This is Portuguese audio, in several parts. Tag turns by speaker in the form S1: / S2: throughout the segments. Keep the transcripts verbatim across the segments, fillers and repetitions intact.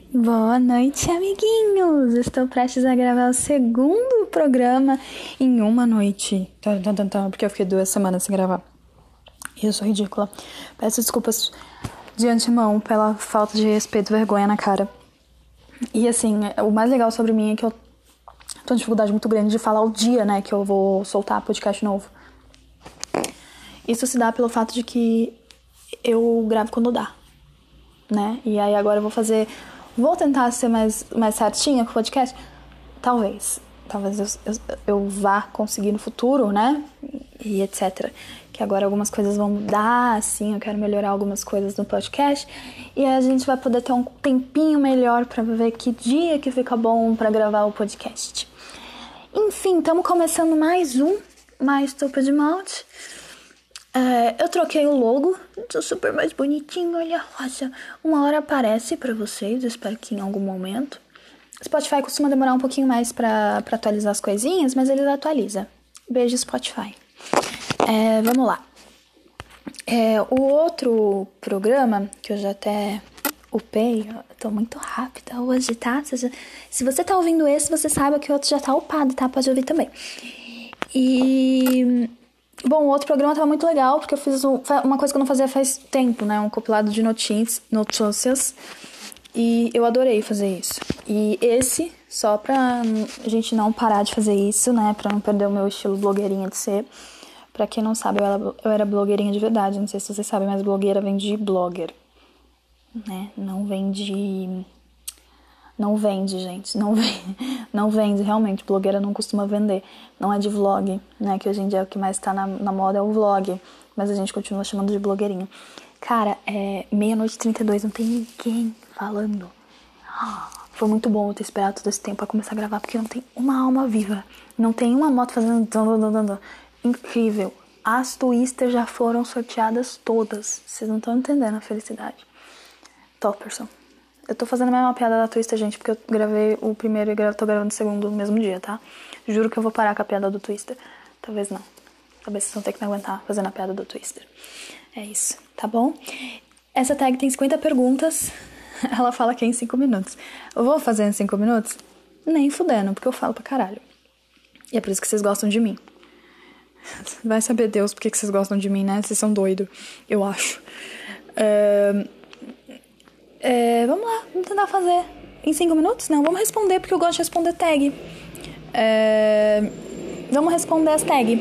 S1: Boa noite, amiguinhos! Estou prestes a gravar o segundo programa em uma noite. Porque eu fiquei duas semanas sem gravar. E eu sou ridícula. Peço desculpas de antemão pela falta de respeito e vergonha na cara. E assim, o mais legal sobre mim é que eu tô com dificuldade muito grande de falar o dia, né, que eu vou soltar podcast novo. Isso se dá pelo fato de que eu gravo quando dá, né? E aí agora eu vou fazer... Vou tentar ser mais, mais certinha com o podcast? Talvez. Talvez eu, eu, eu vá conseguir no futuro, né? E etcétera. Que agora algumas coisas vão mudar, assim. Eu quero melhorar algumas coisas no podcast. E aí a gente vai poder ter um tempinho melhor pra ver que dia que fica bom pra gravar o podcast. Enfim, estamos começando mais um Mais Sopa de Malte. É, eu troquei o logo, tô super mais bonitinho, olha rosa. Uma hora aparece pra vocês, eu espero que em algum momento. Spotify costuma demorar um pouquinho mais pra, pra atualizar as coisinhas, mas ele atualiza. Beijo, Spotify. É, vamos lá. É, o outro programa, que eu já até upei, eu tô muito rápida hoje, tá? Se você tá ouvindo esse, você saiba que o outro já tá upado, tá? Pode ouvir também. E... Bom, o outro programa tava muito legal, porque eu fiz um, uma coisa que eu não fazia faz tempo, né? Um compilado de notícias, notícias. E eu adorei fazer isso. E esse, só pra gente não parar de fazer isso, né? Pra não perder o meu estilo blogueirinha de ser. Pra quem não sabe, eu era, eu era blogueirinha de verdade. Não sei se vocês sabem, mas blogueira vem de blogger, né? Não vem de... Não vende, gente. Não vende, não vende, realmente. Blogueira não costuma vender. Não é de vlog, né? Que hoje em dia é o que mais tá na, na moda é o vlog. Mas a gente continua chamando de blogueirinha. Cara, é meia-noite e trinta e dois, não tem ninguém falando. Foi muito bom eu ter esperado todo esse tempo pra começar a gravar, porque não tem uma alma viva. Não tem uma moto fazendo... Incrível. As Twister já foram sorteadas todas. Vocês não estão entendendo a felicidade. Topperson. Eu tô fazendo a mesma piada da Twister, gente, porque eu gravei o primeiro e tô gravando o segundo no mesmo dia, tá? Juro que eu vou parar com a piada do Twister. Talvez não. Talvez vocês vão ter que me aguentar fazendo a piada do Twister. É isso, tá bom? Essa tag tem cinquenta perguntas. Ela fala que é em cinco minutos. Eu vou fazer em cinco minutos? Nem fudendo, porque eu falo pra caralho. E é por isso que vocês gostam de mim. Vai saber Deus por que vocês gostam de mim, né? Vocês são doidos, eu acho. É... É, vamos lá, vamos tentar fazer em cinco minutos? Não, vamos responder, porque eu gosto de responder tag. É, vamos responder as tag.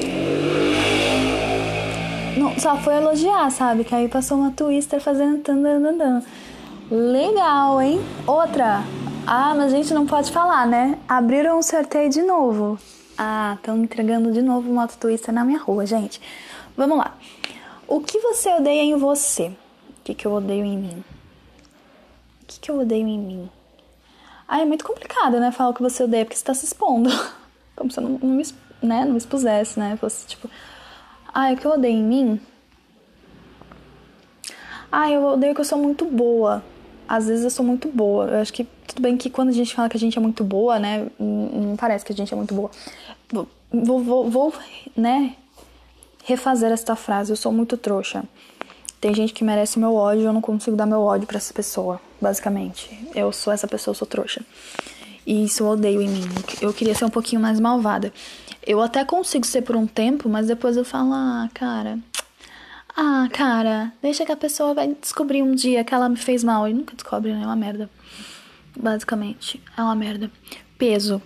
S1: Não, só foi elogiar, sabe? Que aí passou uma Twister fazendo... Tandandandan. Legal, hein? Outra. Ah, mas a gente não pode falar, né? Abriram um sorteio de novo. Ah, estão entregando de novo moto Twister na minha rua, gente. Vamos lá. O que você odeia em você? O que, que eu odeio em mim? O que, que eu odeio em mim? Ah, é muito complicado, né? Falar o que você odeia, porque você tá se expondo. Como se eu não, não, me, né? não me expusesse, né? Fosse tipo... Ah, o que eu odeio em mim? Ah, eu odeio que eu sou muito boa. Às vezes eu sou muito boa. Eu acho que tudo bem que quando a gente fala que a gente é muito boa, né? Não parece que a gente é muito boa. Vou, vou, vou né? Refazer esta frase. Eu sou muito trouxa. Tem gente que merece meu ódio e eu não consigo dar meu ódio pra essa pessoa, basicamente. Eu sou essa pessoa, eu sou trouxa. E isso eu odeio em mim. Eu queria ser um pouquinho mais malvada. Eu até consigo ser por um tempo, mas depois eu falo, ah, cara... Ah, cara, deixa que a pessoa vai descobrir um dia que ela me fez mal. E nunca descobre, né? É uma merda. Basicamente, é uma merda. Peso.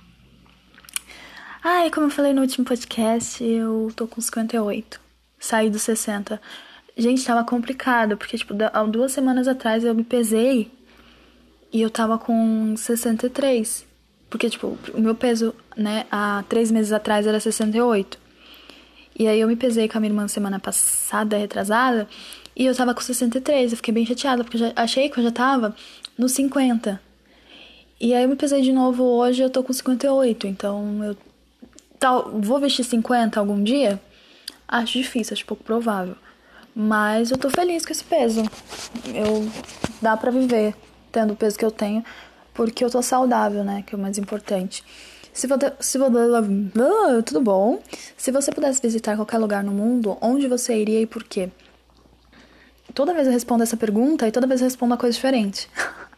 S1: Ai, como eu falei no último podcast, eu tô com cinquenta e oito. Saí dos sessenta. Gente, tava complicado, porque, tipo, há duas semanas atrás eu me pesei e eu tava com sessenta e três. Porque, tipo, o meu peso, né, há três meses atrás era sessenta e oito. E aí eu me pesei com a minha irmã semana passada, retrasada, e eu tava com sessenta e três. Eu fiquei bem chateada, porque eu já achei que eu já tava no cinquenta. E aí eu me pesei de novo hoje e eu tô com cinquenta e oito. Então, eu tal, vou vestir cinquenta algum dia? Acho difícil, acho pouco provável. Mas eu tô feliz com esse peso. Eu, dá pra viver tendo o peso que eu tenho, porque eu tô saudável, né? Que é o mais importante. Se você, se você, tudo bom? Se você pudesse visitar qualquer lugar no mundo, onde você iria e por quê? Toda vez eu respondo essa pergunta e toda vez eu respondo uma coisa diferente.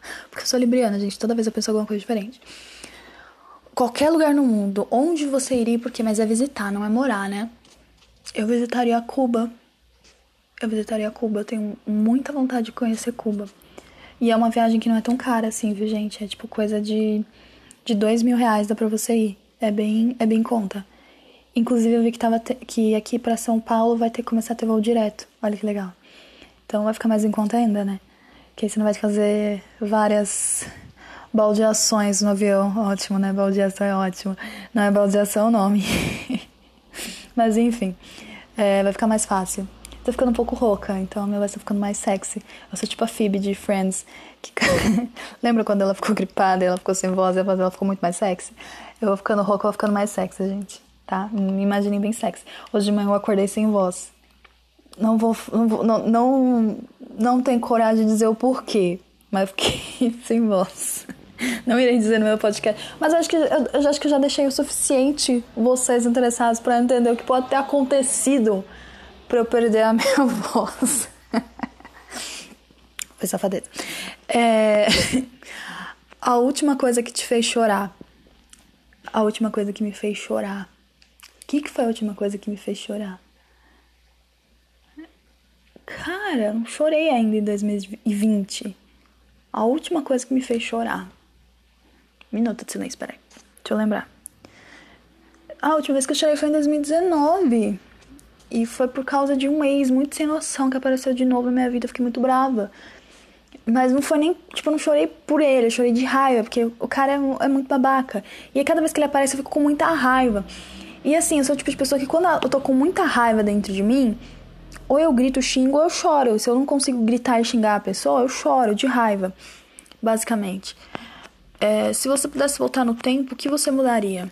S1: Porque eu sou libriana, gente. Toda vez eu penso alguma coisa diferente. Qualquer lugar no mundo, onde você iria, porque mas é visitar, não é morar, né? Eu visitaria Cuba. Eu visitaria Cuba. Eu tenho muita vontade de conhecer Cuba. E é uma viagem que não é tão cara assim, viu, gente? É tipo coisa de, de dois mil reais dá pra você ir. É bem, é bem em conta. Inclusive eu vi que, tava te, que aqui pra São Paulo vai ter que começar a ter voo direto. Olha que legal. Então vai ficar mais em conta ainda, né? Que aí você não vai fazer várias baldeações no avião. Ótimo, né? Baldeação é ótimo. Não é baldeação o nome. Mas enfim, é, vai ficar mais fácil. Tô ficando um pouco rouca, então a minha voz tá ficando mais sexy. Eu sou tipo a Phoebe de Friends. Que... Lembra quando ela ficou gripada e ela ficou sem voz e a voz dela ficou muito mais sexy? Eu vou ficando rouca, eu vou ficando mais sexy, gente. Tá? Me imaginem bem sexy. Hoje de manhã eu acordei sem voz. Não vou... Não, vou, não, não, não tenho coragem de dizer o porquê, mas eu fiquei sem voz. Não irei dizer no meu podcast. Mas eu acho que eu, eu acho que eu já deixei o suficiente vocês interessados pra entender o que pode ter acontecido pra eu perder a minha voz. Foi safadeza. É... A última coisa que te fez chorar. A última coisa que me fez chorar. O que, que foi a última coisa que me fez chorar? Cara, não chorei ainda em dois mil e vinte. A última coisa que me fez chorar. Minuto de silêncio, peraí. Deixa eu lembrar. A última vez que eu chorei foi em dois mil e dezenove. E foi por causa de um ex muito sem noção que apareceu de novo na minha vida. Eu fiquei muito brava. Mas não foi nem... Tipo, eu não chorei por ele. Eu chorei de raiva. Porque o cara é, é muito babaca. E aí, cada vez que ele aparece, eu fico com muita raiva. E assim, eu sou o tipo de pessoa que quando eu tô com muita raiva dentro de mim... Ou eu grito, xingo, ou eu choro. Se eu não consigo gritar e xingar a pessoa, eu choro de raiva. Basicamente. É, se você pudesse voltar no tempo, o que você mudaria?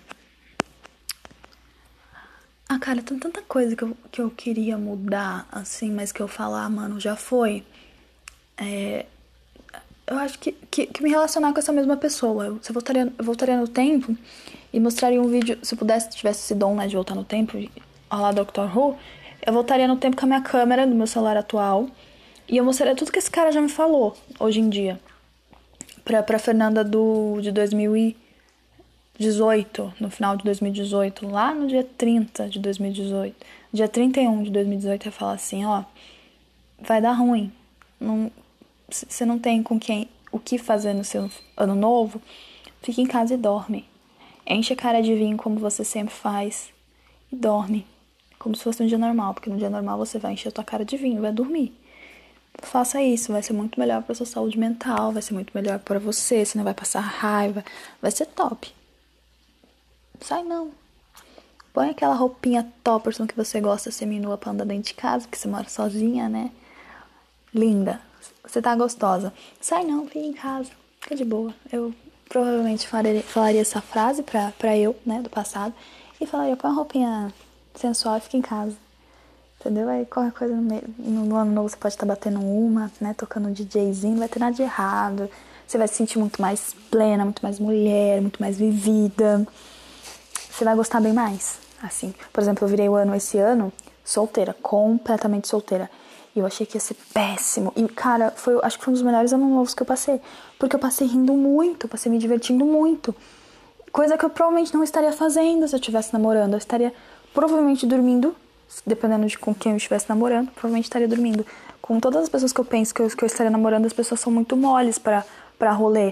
S1: Ah, cara, tem tanta coisa que eu, que eu queria mudar, assim, mas que eu falar, ah, mano, já foi. É, eu acho que, que, que me relacionar com essa mesma pessoa. Eu, se eu voltaria, eu voltaria no tempo e mostraria um vídeo, se eu pudesse, tivesse esse dom, né, de voltar no tempo, ao lado do doutor Who, eu voltaria no tempo com a minha câmera do meu celular atual e eu mostraria tudo que esse cara já me falou hoje em dia. Pra, pra Fernanda do, de dois mil e dezoito, no final de dois mil e dezoito, lá no dia trinta de dois mil e dezoito, dia trinta e um de dois mil e dezoito, eu ia falar assim, ó, vai dar ruim, você não, não tem com quem, o que fazer no seu ano novo, fica em casa e dorme, enche a cara de vinho como você sempre faz e dorme, como se fosse um dia normal, porque no dia normal você vai encher a tua cara de vinho, vai dormir. Faça isso, vai ser muito melhor pra sua saúde mental, vai ser muito melhor pra você, você não vai passar raiva, vai ser top. Sai não. Põe aquela roupinha topperson que você gosta seminua pra andar dentro de casa, porque você mora sozinha, né? Linda. Você tá gostosa. Sai não, fica em casa. Fica de boa. Eu provavelmente falaria, falaria essa frase pra, pra eu, né, do passado. E falaria, põe uma roupinha sensual e fica em casa. Entendeu? Aí qualquer coisa no, meio, no, no ano novo você pode estar batendo uma, né? Tocando um DJzinho, não vai ter nada de errado. Você vai se sentir muito mais plena, muito mais mulher, muito mais vivida. Você vai gostar bem mais, assim. Por exemplo, eu virei o ano esse ano solteira, completamente solteira. E eu achei que ia ser péssimo. E, cara, foi, acho que foi um dos melhores anos novos que eu passei. Porque eu passei rindo muito, eu passei me divertindo muito. Coisa que eu provavelmente não estaria fazendo se eu estivesse namorando. Eu estaria provavelmente dormindo, dependendo de com quem eu estivesse namorando, provavelmente estaria dormindo. Com todas as pessoas que eu penso que eu, que eu estaria namorando, as pessoas são muito moles pra, pra rolê.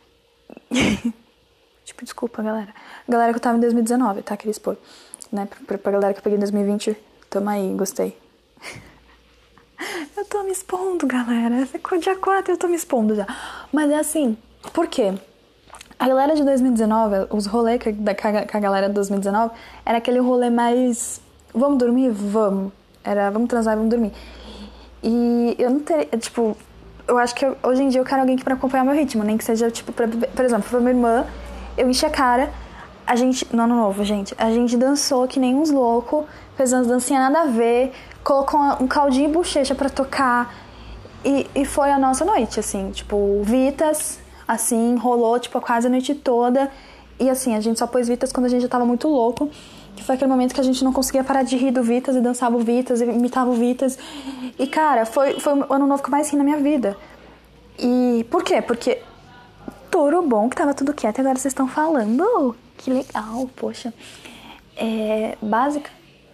S1: Tipo, desculpa, galera. Galera que eu tava em dois mil e dezenove, tá? Queria expor. Né? Pra, pra galera que eu peguei em dois mil e vinte, tamo aí, gostei. Eu tô me expondo, galera. Dia quatro eu tô me expondo já. Mas é assim, por quê? A galera de dois mil e dezenove, os rolês que a galera de dois mil e dezenove, era aquele rolê mais... Vamos dormir? Vamos. Era, vamos transar e vamos dormir. E eu não teria, tipo... Eu acho que eu, hoje em dia eu quero alguém que pra acompanhar meu ritmo, nem que seja, tipo, pra, por exemplo, pra minha irmã, eu enchi a cara, a gente... No ano novo, gente. A gente dançou que nem uns loucos, fez umas dancinhas nada a ver, colocou um caldinho e bochecha pra tocar, e, e foi a nossa noite, assim, tipo, Vitas, assim, rolou, tipo, quase a noite toda, e assim, a gente só pôs Vitas quando a gente já tava muito louco, que foi aquele momento que a gente não conseguia parar de rir do Vitas, e dançava o Vitas, e imitava o Vitas, e cara, foi, foi o ano novo que eu mais ri na minha vida, e E por quê? Porque tudo bom que tava tudo quieto e agora vocês estão falando. Que legal, poxa. É, básica.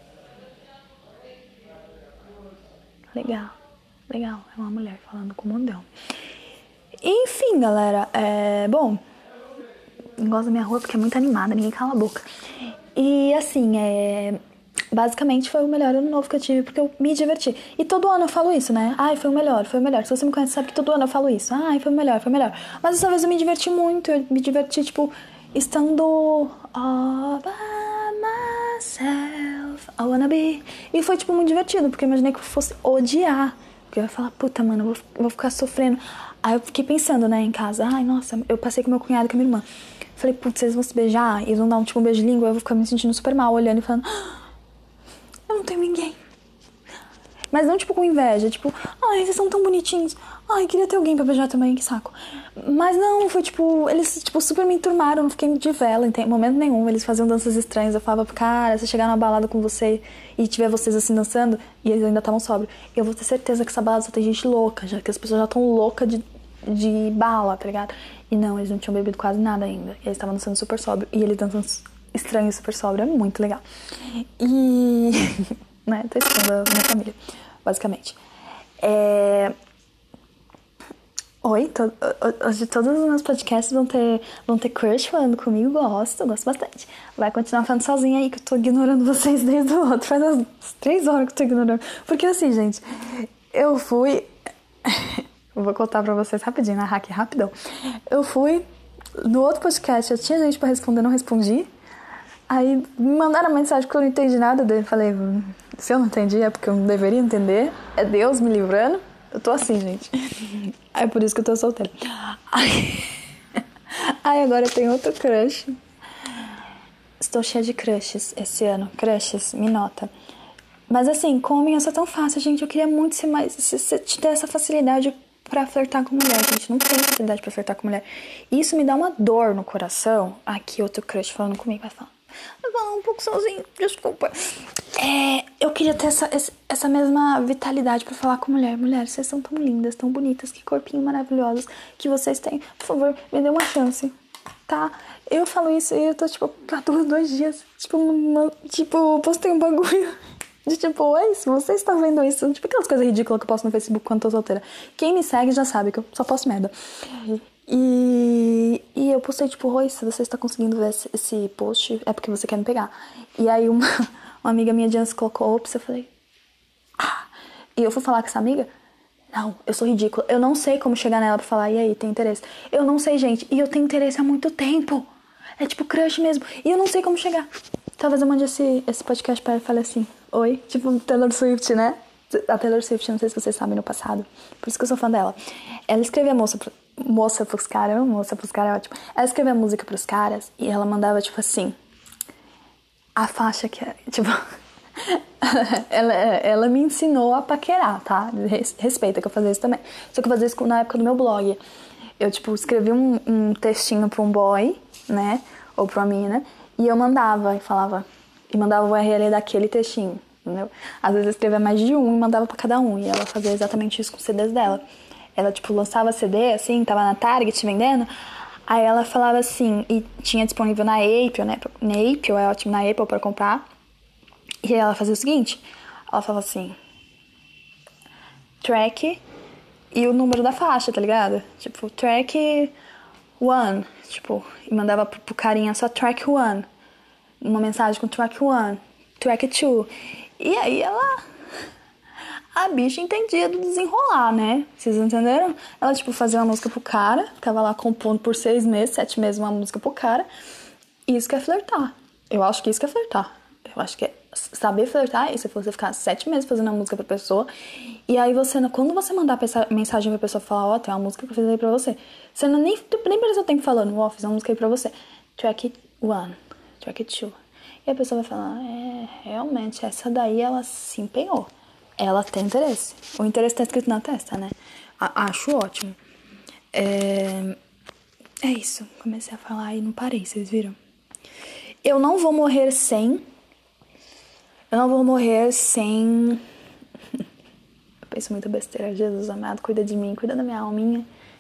S1: Legal, legal. É uma mulher falando com o mundão. Enfim, galera. É, bom, gosto da minha rua porque é muito animada, ninguém cala a boca. E assim, é... basicamente foi o melhor ano novo que eu tive, porque eu me diverti. E todo ano eu falo isso, né? Ai, foi o melhor, foi o melhor. Se você me conhece, sabe que todo ano eu falo isso. Ai, foi o melhor, foi o melhor. Mas dessa vez eu me diverti muito. Eu me diverti, tipo, estando all by myself, I wanna be. E foi, tipo, muito divertido, porque eu imaginei que eu fosse odiar. Porque eu ia falar, puta, mano, eu vou, eu vou ficar sofrendo. Aí eu fiquei pensando, né, em casa. Ai, nossa, eu passei com meu cunhado e com a minha irmã. Falei, putz, vocês vão se beijar e eles vão dar um, tipo, um beijo de língua. Eu vou ficar me sentindo super mal, olhando e falando... eu não tenho ninguém. Mas não, tipo, com inveja. Tipo, ai, vocês são tão bonitinhos. Ai, queria ter alguém pra beijar também, que saco. Mas não, foi tipo... eles, tipo, super me enturmaram. Não fiquei de vela em momento nenhum. Eles faziam danças estranhas. Eu falava, cara, se chegar numa balada com você e tiver vocês assim dançando, e eles ainda estavam sóbrios, eu vou ter certeza que essa balada só tem gente louca, já que as pessoas já estão loucas de, de bala, tá ligado? E não, eles não tinham bebido quase nada ainda. E eles estavam dançando super sóbrio. E eles dançando estranho e super sóbrio. É muito legal. E... né, tô expondo a minha família, basicamente. É... Oi, to... hoje todos os meus podcasts vão ter, vão ter crush falando comigo, gosto, gosto bastante. Vai continuar falando sozinha aí, que eu tô ignorando vocês desde o outro, faz umas três horas que eu tô ignorando. Porque assim, gente, eu fui... eu vou contar pra vocês rapidinho, na hack, rapidão. Eu fui no outro podcast, eu tinha gente pra responder, não respondi. Aí me mandaram mensagem que eu não entendi nada dele. Falei, se eu não entendi é porque eu não deveria entender. É Deus me livrando. Eu tô assim, gente. Aí por isso que eu tô solteira. Aí, aí agora eu tenho outro crush. Estou cheia de crushes esse ano. Crushes, me nota. Mas assim, com homem eu sou tão fácil, gente. Eu queria muito ser mais... Se, se, ter essa facilidade pra flertar com mulher, gente. Não tenho facilidade pra flertar com mulher. E isso me dá uma dor no coração. Aqui, outro crush falando comigo. Vai falar. Eu vou falar um pouco sozinho, desculpa. É, eu queria ter essa, essa mesma vitalidade pra falar com mulher. Mulher, vocês são tão lindas, tão bonitas, que corpinho maravilhosos que vocês têm. Por favor, me dê uma chance, tá? Eu falo isso e eu tô, tipo, pra dois, dois dias. Tipo, uma, tipo, postei um bagulho de tipo, oi, se você está vendo isso. Tipo, aquelas coisas ridículas que eu posto no Facebook quando tô solteira. Quem me segue já sabe que eu só posto merda. E, e eu postei, tipo, oi, se você está conseguindo ver esse, esse post, é porque você quer me pegar. E aí uma, uma amiga minha de antes colocou, ops, eu falei, ah. E eu fui falar com essa amiga, não, eu sou ridícula, eu não sei como chegar nela pra falar, e aí, tem interesse? Eu não sei, gente, e eu tenho interesse há muito tempo. É tipo crush mesmo, e eu não sei como chegar. Talvez eu mande esse, esse podcast pra ela e fale assim, oi, tipo Taylor Swift, né? A Taylor Swift, não sei se vocês sabem, no passado, por isso que eu sou fã dela. Ela escrevia moça pro, moça pros caras, moça pros caras é ótimo. Ela escrevia música pros caras e ela mandava, tipo assim, a faixa que é, tipo... ela, ela me ensinou a paquerar, tá? Respeita que eu fazia isso também. Só que eu fazia isso na época do meu blog. Eu, tipo, escrevi um, um textinho pra um boy, né? Ou pra uma mina. E eu mandava e falava... E mandava o U R L daquele textinho, entendeu? Às vezes eu escrevia mais de um e mandava pra cada um. E ela fazia exatamente isso com os C Ds dela. Ela, tipo, lançava C D, assim, tava na Target vendendo. Aí ela falava assim... E tinha disponível na Apple, né? Na Apple, é ótimo na Apple pra comprar. E aí ela fazia o seguinte... Ela falava assim... Track... E o número da faixa, tá ligado? Tipo, track one. Tipo, e mandava pro, pro carinha só track one. Uma mensagem com track one. Track two. E aí ela... A bicha entendia do desenrolar, né? Vocês entenderam? Ela, tipo, fazia uma música pro cara. Ficava lá compondo por seis meses, sete meses uma música pro cara. Isso que é flertar. Eu acho que isso que é flertar. Eu acho que é saber flertar. E se você ficar sete meses fazendo uma música pra pessoa... E aí você, quando você mandar a mensagem pra pessoa falar, ó, oh, tem uma música que eu fiz aí pra você. Você não, nem, nem precisa tempo falando, ó, oh, fiz uma música aí pra você. Track one, track two. E a pessoa vai falar, é, realmente, essa daí ela se empenhou. Ela tem interesse. O interesse tá escrito na testa, né? A, acho ótimo. É, é isso. Comecei a falar e não parei, vocês viram? Eu não vou morrer sem... Eu não vou morrer sem... Penso muita besteira. Jesus amado, cuida de mim, cuida da minha alminha,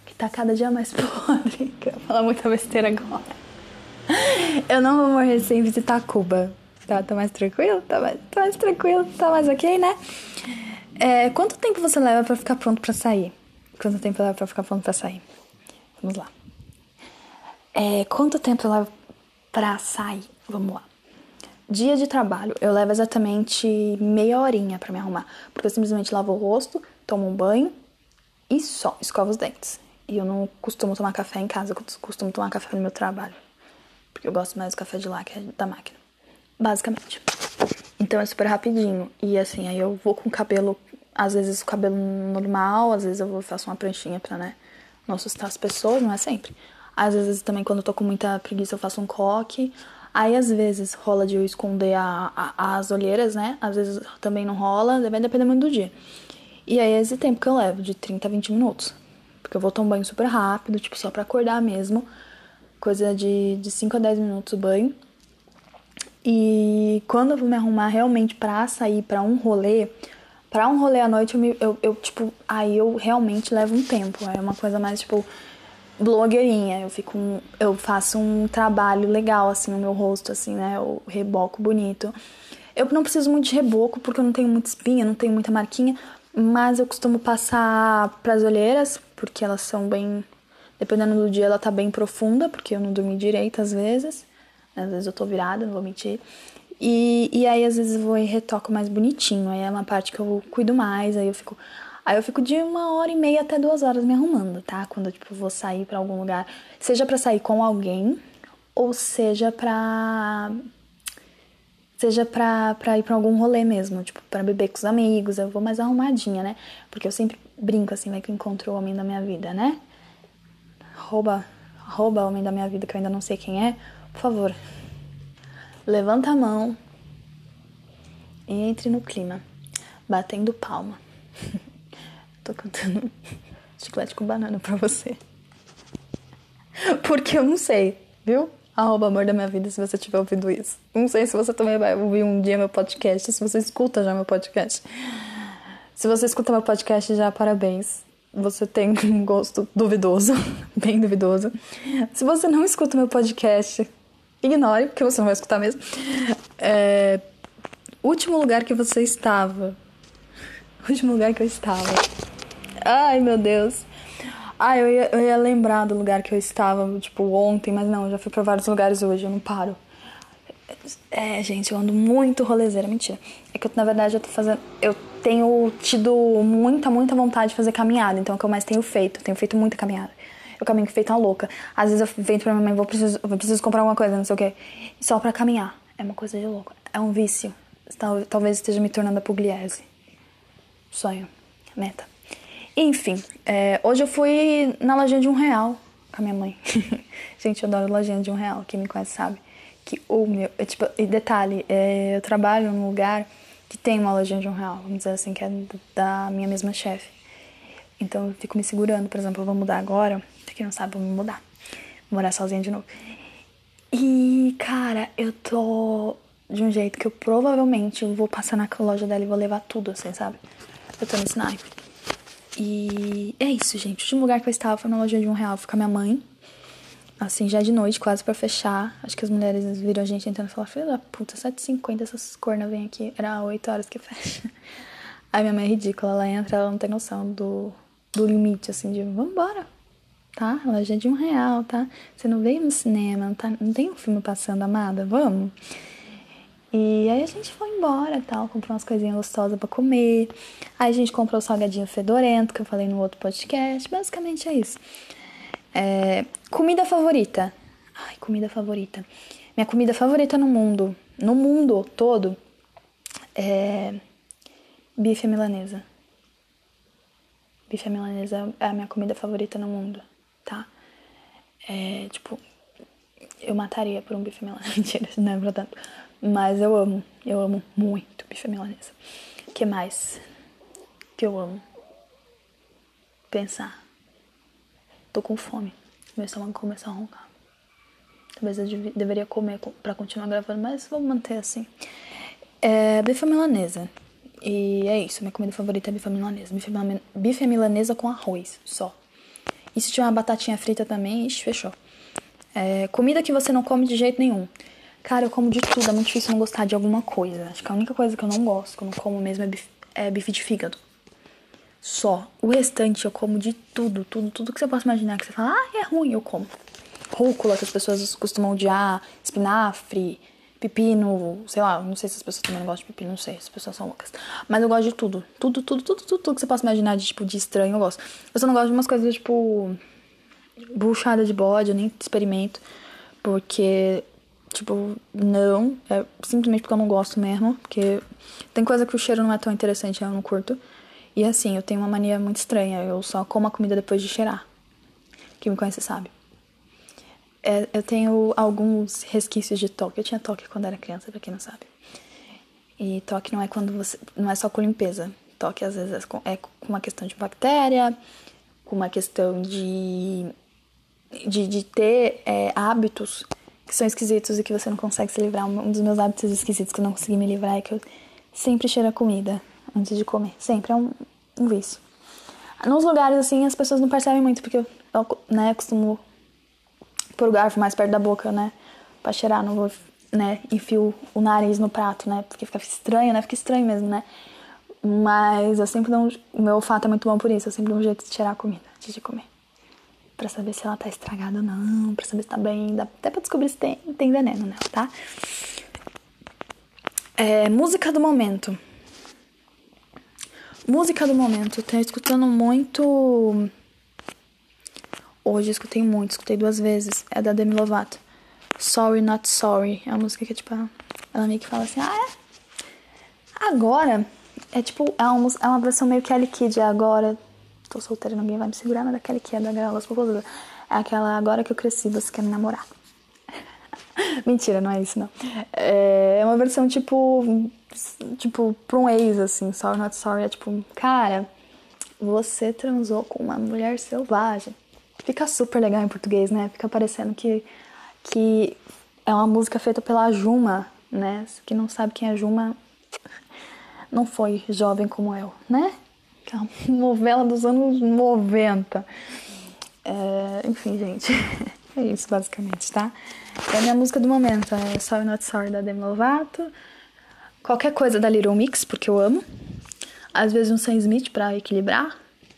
S1: que tá cada dia mais podre. Que eu vou falar muita besteira agora. Eu não vou morrer sem visitar Cuba. Tá, tá mais tranquilo? Tá mais, tá mais tranquilo? Tá mais ok, né? É, quanto tempo você leva pra ficar pronto pra sair? Quanto tempo leva pra ficar pronto pra sair? Vamos lá. É, quanto tempo eu levo pra sair? Vamos lá. Dia de trabalho, eu levo exatamente meia horinha pra me arrumar. Porque eu simplesmente lavo o rosto, tomo um banho e só escovo os dentes. E eu não costumo tomar café em casa, eu costumo tomar café no meu trabalho. Porque eu gosto mais do café de lá que é da máquina. Basicamente. Então é super rapidinho. E assim, aí eu vou com o cabelo, às vezes o cabelo normal, às vezes eu vou faço uma pranchinha pra, né, não assustar as pessoas, não é sempre. Às vezes também quando eu tô com muita preguiça eu faço um coque. Aí às vezes rola de eu esconder a, a, as olheiras, né? Às vezes também não rola, vai depender muito do dia. E aí é esse tempo que eu levo, de trinta a vinte minutos. Porque eu vou tomar um banho super rápido, tipo, só pra acordar mesmo. Coisa de, de cinco a dez minutos o banho. E quando eu vou me arrumar realmente pra sair pra um rolê, pra um rolê à noite, eu, me, eu, eu, tipo, aí eu realmente levo um tempo. É uma coisa mais, tipo, blogueirinha. Eu fico, um, eu faço um trabalho legal, assim, no meu rosto, assim, né? Eu reboco bonito. Eu não preciso muito de reboco, porque eu não tenho muita espinha, não tenho muita marquinha, mas eu costumo passar pras olheiras, porque elas são bem... Dependendo do dia, ela tá bem profunda, porque eu não dormi direito às vezes. Às vezes eu tô virada, não vou mentir. E, e aí, às vezes, eu vou e retoco mais bonitinho. Aí é uma parte que eu cuido mais. Aí eu fico, aí eu fico de uma hora e meia até duas horas me arrumando, tá? Quando eu, tipo, vou sair pra algum lugar. Seja pra sair com alguém, ou seja pra... Seja pra, pra ir pra algum rolê mesmo. Tipo, pra beber com os amigos. Eu vou mais arrumadinha, né? Porque eu sempre brinco, assim, vai que eu encontro o homem da minha vida, né? Rouba, rouba o homem da minha vida, que eu ainda não sei quem é. Por favor, levanta a mão e entre no clima, batendo palma. Tô cantando chiclete com banana pra você. Porque eu não sei, viu? Arroba amor da minha vida, se você tiver ouvido isso. Não sei se você também vai ouvir um dia meu podcast, se você escuta já meu podcast. Se você escuta meu podcast já, parabéns. Você tem um gosto duvidoso, bem duvidoso. Se você não escuta meu podcast, ignore, porque você não vai escutar mesmo. É... Último lugar que você estava. Último lugar que eu estava. Ai, meu Deus. Ai, eu ia, eu ia lembrar do lugar que eu estava, tipo, ontem, mas não, eu já fui pra vários lugares hoje, eu não paro. É, gente, eu ando muito rolezeira, mentira. É que eu, na verdade, eu tô fazendo... Eu tenho tido muita, muita vontade de fazer caminhada, então é o que eu mais tenho feito. Eu tenho feito muita caminhada. Eu caminho feito uma louca. Às vezes eu venho pra minha mãe, vou preciso, eu preciso comprar alguma coisa, não sei o quê. Só pra caminhar. É uma coisa de louco. É um vício. Tal, talvez esteja me tornando a Pugliese. Sonho. Meta. Enfim, é, hoje eu fui na lojinha de um real com a minha mãe. Gente, eu adoro lojinha de um real. Quem me conhece sabe. Que o meu... É, tipo, e detalhe, é, eu trabalho num lugar que tem uma lojinha de um real. Vamos dizer assim, que é da minha mesma chefe. Então eu fico me segurando. Por exemplo, eu vou mudar agora. Pra quem não sabe, eu vou me mudar. Vou morar sozinha de novo. E, cara, eu tô de um jeito que eu provavelmente eu vou passar na loja dela e vou levar tudo, assim, sabe? Eu tô nesse naipe. E é isso, gente. O último lugar que eu estava foi na loja de um real. Fui com a minha mãe. Assim, já de noite, quase pra fechar. Acho que as mulheres viram a gente entrando e falaram: filha da puta, sete e cinquenta, essas cornas vêm aqui. Era oito horas que fecha. Aí minha mãe é ridícula. Ela entra, ela não tem noção do, do limite, assim, de vambora. Tá? A loja é de um real, tá? Você não veio no cinema, não, tá, não tem um filme passando, amada? Vamos? E aí a gente foi embora e tal, comprou umas coisinhas gostosas pra comer. Aí a gente comprou o salgadinho fedorento, que eu falei no outro podcast. Basicamente é isso. É, comida favorita. Ai, comida favorita. Minha comida favorita no mundo, no mundo todo, é bife à milanesa. Bife à milanesa é a minha comida favorita no mundo, tá? É, tipo, eu mataria por um bife à milanesa. Mentira, não é pra tanto. Mas eu amo, eu amo muito bife à milanesa. O que mais que eu amo? Pensar. Tô com fome. Meu estômago começou a roncar. Talvez eu dev- deveria comer pra continuar gravando, mas vou manter assim. É bife à milanesa. E é isso, minha comida favorita é bife à milanesa. Bife à, bife à milanesa com arroz, só. E se tiver uma batatinha frita também, ixi, fechou. É, comida que você não come de jeito nenhum. Cara, eu como de tudo, é muito difícil não gostar de alguma coisa. Acho que a única coisa que eu não gosto, que eu não como mesmo, é bife, é bife de fígado. Só. O restante eu como de tudo, tudo, tudo que você possa imaginar. Que você fala, ah, é ruim, eu como. Rúcula, que as pessoas costumam odiar, espinafre, pepino, sei lá, não sei se as pessoas também não gostam de pepino, não sei, as pessoas são loucas. Mas eu gosto de tudo, tudo, tudo, tudo, tudo, tudo que você possa imaginar de, tipo, de estranho, eu gosto. Eu só não gosto de umas coisas, tipo, buchada de bode, eu nem experimento, porque, tipo, não, é simplesmente porque eu não gosto mesmo, porque tem coisa que o cheiro não é tão interessante, eu não curto. E assim, eu tenho uma mania muito estranha, eu só como a comida depois de cheirar. Quem me conhece sabe. É, eu tenho alguns resquícios de toque. Eu tinha toque quando era criança, pra quem não sabe. E toque não é quando você. Não é só com limpeza. Toque às vezes é com, é com uma questão de bactéria, com uma questão de. de, de ter é, hábitos que são esquisitos e que você não consegue se livrar. Um dos meus hábitos esquisitos que eu não consegui me livrar é que eu sempre cheiro a comida antes de comer. Sempre é um, um vício. Nos lugares assim as pessoas não percebem muito, porque eu, eu né, costumo pôr o garfo mais perto da boca, né? Pra cheirar, não vou, né? Enfio o nariz no prato, né? Porque fica estranho, né? Fica estranho mesmo, né? Mas eu sempre dou um... O meu olfato é muito bom por isso. Eu sempre dou um jeito de cheirar a comida antes de comer. Pra saber se ela tá estragada ou não. Pra saber se tá bem. Dá até pra descobrir se tem, tem veneno nela, tá? É, música do momento. Música do momento. Eu tô escutando muito... Hoje eu escutei muito, escutei duas vezes. É da Demi Lovato. Sorry Not Sorry. É uma música que, tipo, ela meio que fala assim, ah, é? Agora, é tipo, é uma, é uma versão meio Kelly Kid, é agora, tô solteira, ninguém vai me segurar, mas é da Kelly Kid, é da Gaiolas Populares. É aquela, agora que eu cresci, você quer me namorar. Mentira, não é isso, não. É uma versão, tipo, tipo, pra um ex, assim, Sorry Not Sorry. É tipo, cara, você transou com uma mulher selvagem. Fica super legal em português, né? Fica parecendo que, que é uma música feita pela Juma, né? Quem não sabe quem é Juma não foi jovem como eu, né? Que é uma novela dos anos noventa. É, enfim, gente. É isso, basicamente, tá? É a minha música do momento. É Sorry Not Sorry, da Demi Lovato. Qualquer coisa da Little Mix, porque eu amo. Às vezes um Sam Smith pra equilibrar.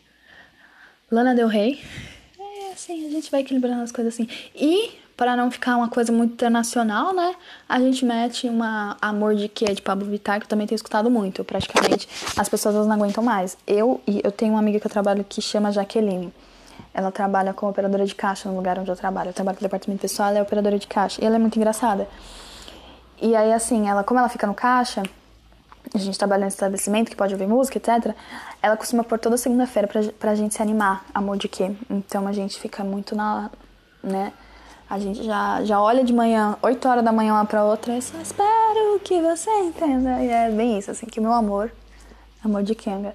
S1: Lana Del Rey. Assim, a gente vai equilibrando as coisas assim. E, para não ficar uma coisa muito internacional, né? A gente mete uma Amor de Quê, de Pablo Vittar, que eu também tenho escutado muito. Praticamente, as pessoas não aguentam mais. Eu, e eu tenho uma amiga que eu trabalho que chama Jaqueline. Ela trabalha como operadora de caixa no lugar onde eu trabalho. Eu trabalho com o departamento pessoal, ela é operadora de caixa. E ela é muito engraçada. E aí, assim, ela, como ela fica no caixa... A gente trabalha no estabelecimento que pode ouvir música, etcétera. Ela costuma pôr toda segunda-feira pra, pra gente se animar, Amor de Quê. Então a gente fica muito na... né? A gente já, já olha de manhã, oito horas da manhã uma pra outra, e só espero que você entenda. E é bem isso, assim, que o meu amor, Amor de Kenga.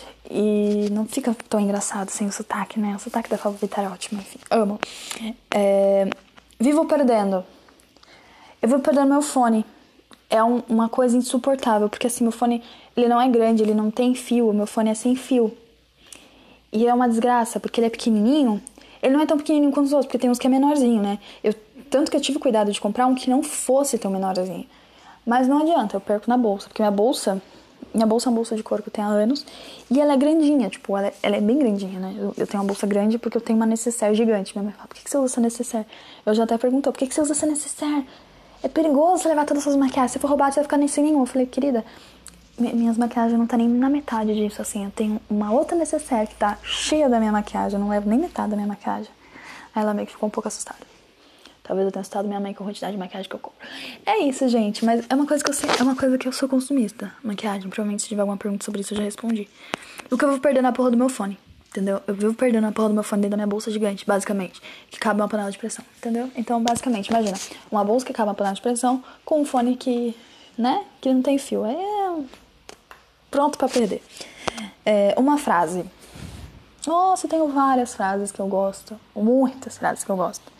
S1: E não fica tão engraçado sem o sotaque, né? O sotaque da Pablo Vittar é ótimo, enfim, amo. É, Vivo perdendo. Eu vou perdendo meu fone. É um, uma coisa insuportável, porque assim, meu fone, ele não é grande, ele não tem fio, meu fone é sem fio. E é uma desgraça, porque ele é pequenininho, ele não é tão pequenininho quanto os outros, porque tem uns que é menorzinho, né? Eu, tanto que eu tive cuidado de comprar um que não fosse tão menorzinho. Mas não adianta, eu perco na bolsa, porque minha bolsa, minha bolsa é uma bolsa de couro que eu tenho há anos, e ela é grandinha, tipo, ela é, ela é bem grandinha, né? Eu, eu tenho uma bolsa grande porque eu tenho uma necessaire gigante. Minha mãe fala, por que, que você usa essa necessaire? Eu já até perguntou, por que, que você usa essa necessaire? É perigoso levar todas as suas maquiagens. Se for roubado, você vai ficar nem sem nenhuma. Eu falei, querida, minhas maquiagens não tá nem na metade disso, assim. Eu tenho uma outra necessaire que tá cheia da minha maquiagem. Eu não levo nem metade da minha maquiagem. Aí ela meio que ficou um pouco assustada. Talvez eu tenha assustado minha mãe com a quantidade de maquiagem que eu compro. É isso, gente. Mas é uma coisa que eu sei, é uma coisa que eu sou consumista. Maquiagem. Provavelmente, se tiver alguma pergunta sobre isso, eu já respondi. O que eu vou perder na porra do meu fone. Entendeu? Eu vivo perdendo a porra do meu fone dentro da minha bolsa gigante, basicamente. Que cabe uma panela de pressão, entendeu? Então, basicamente, imagina. Uma bolsa que cabe uma panela de pressão com um fone que, né? Que não tem fio. É pronto pra perder. É, uma frase. Nossa, eu tenho várias frases que eu gosto. Muitas frases que eu gosto.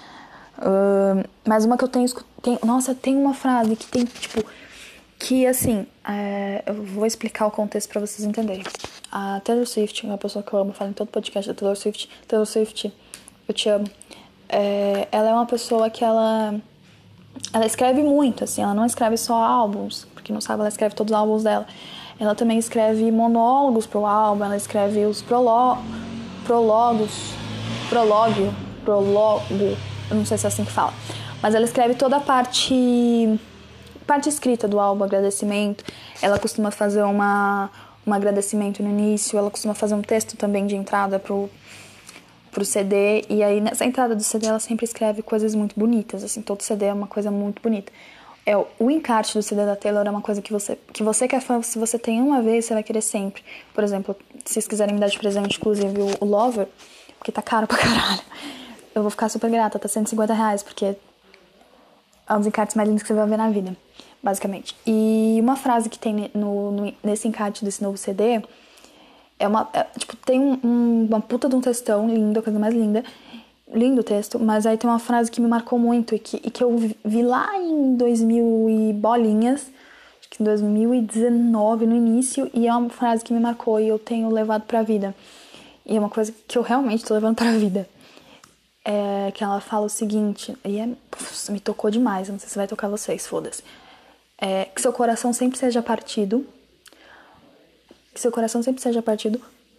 S1: Uh, mas uma que eu tenho, tenho... Nossa, tem uma frase que tem, tipo... Que, assim... É, eu vou explicar o contexto pra vocês entenderem. A Taylor Swift, uma pessoa que eu amo, falo em todo podcast da Taylor Swift. Taylor Swift, eu te amo. É, ela é uma pessoa que ela... Ela escreve muito, assim. Ela não escreve só álbuns. Porque não sabe, ela escreve todos os álbuns dela. Ela também escreve monólogos pro álbum. Ela escreve os prolo... prologos. Prológio. Prologo. Eu não sei se é assim que fala. Mas ela escreve toda a parte... Parte escrita do álbum, agradecimento. Ela costuma fazer uma... um agradecimento no início, ela costuma fazer um texto também de entrada pro, pro C D, e aí nessa entrada do C D ela sempre escreve coisas muito bonitas, assim, todo C D é uma coisa muito bonita. É, o encarte do C D da Taylor é uma coisa que você, que você quer fã, se você tem uma vez, você vai querer sempre. Por exemplo, se vocês quiserem me dar de presente, inclusive, o, o Lover, porque tá caro pra caralho, eu vou ficar super grata, tá cento e cinquenta reais, porque é um dos encartes mais lindos que você vai ver na vida. Basicamente. E uma frase que tem no, no, nesse encarte desse novo C D é uma... É, tipo, tem um, um, uma puta de um textão lindo, a coisa mais linda. Lindo o texto, mas aí tem uma frase que me marcou muito e que, e que eu vi lá em dois mil e bolinhas, acho que em dois mil e dezenove, no início, e é uma frase que me marcou e eu tenho levado pra vida. E é uma coisa que eu realmente tô levando pra vida. É que ela fala o seguinte, e é, puf, me tocou demais, não sei se vai tocar vocês, foda-se. É, que seu coração sempre seja partido. Que seu coração sempre seja partido.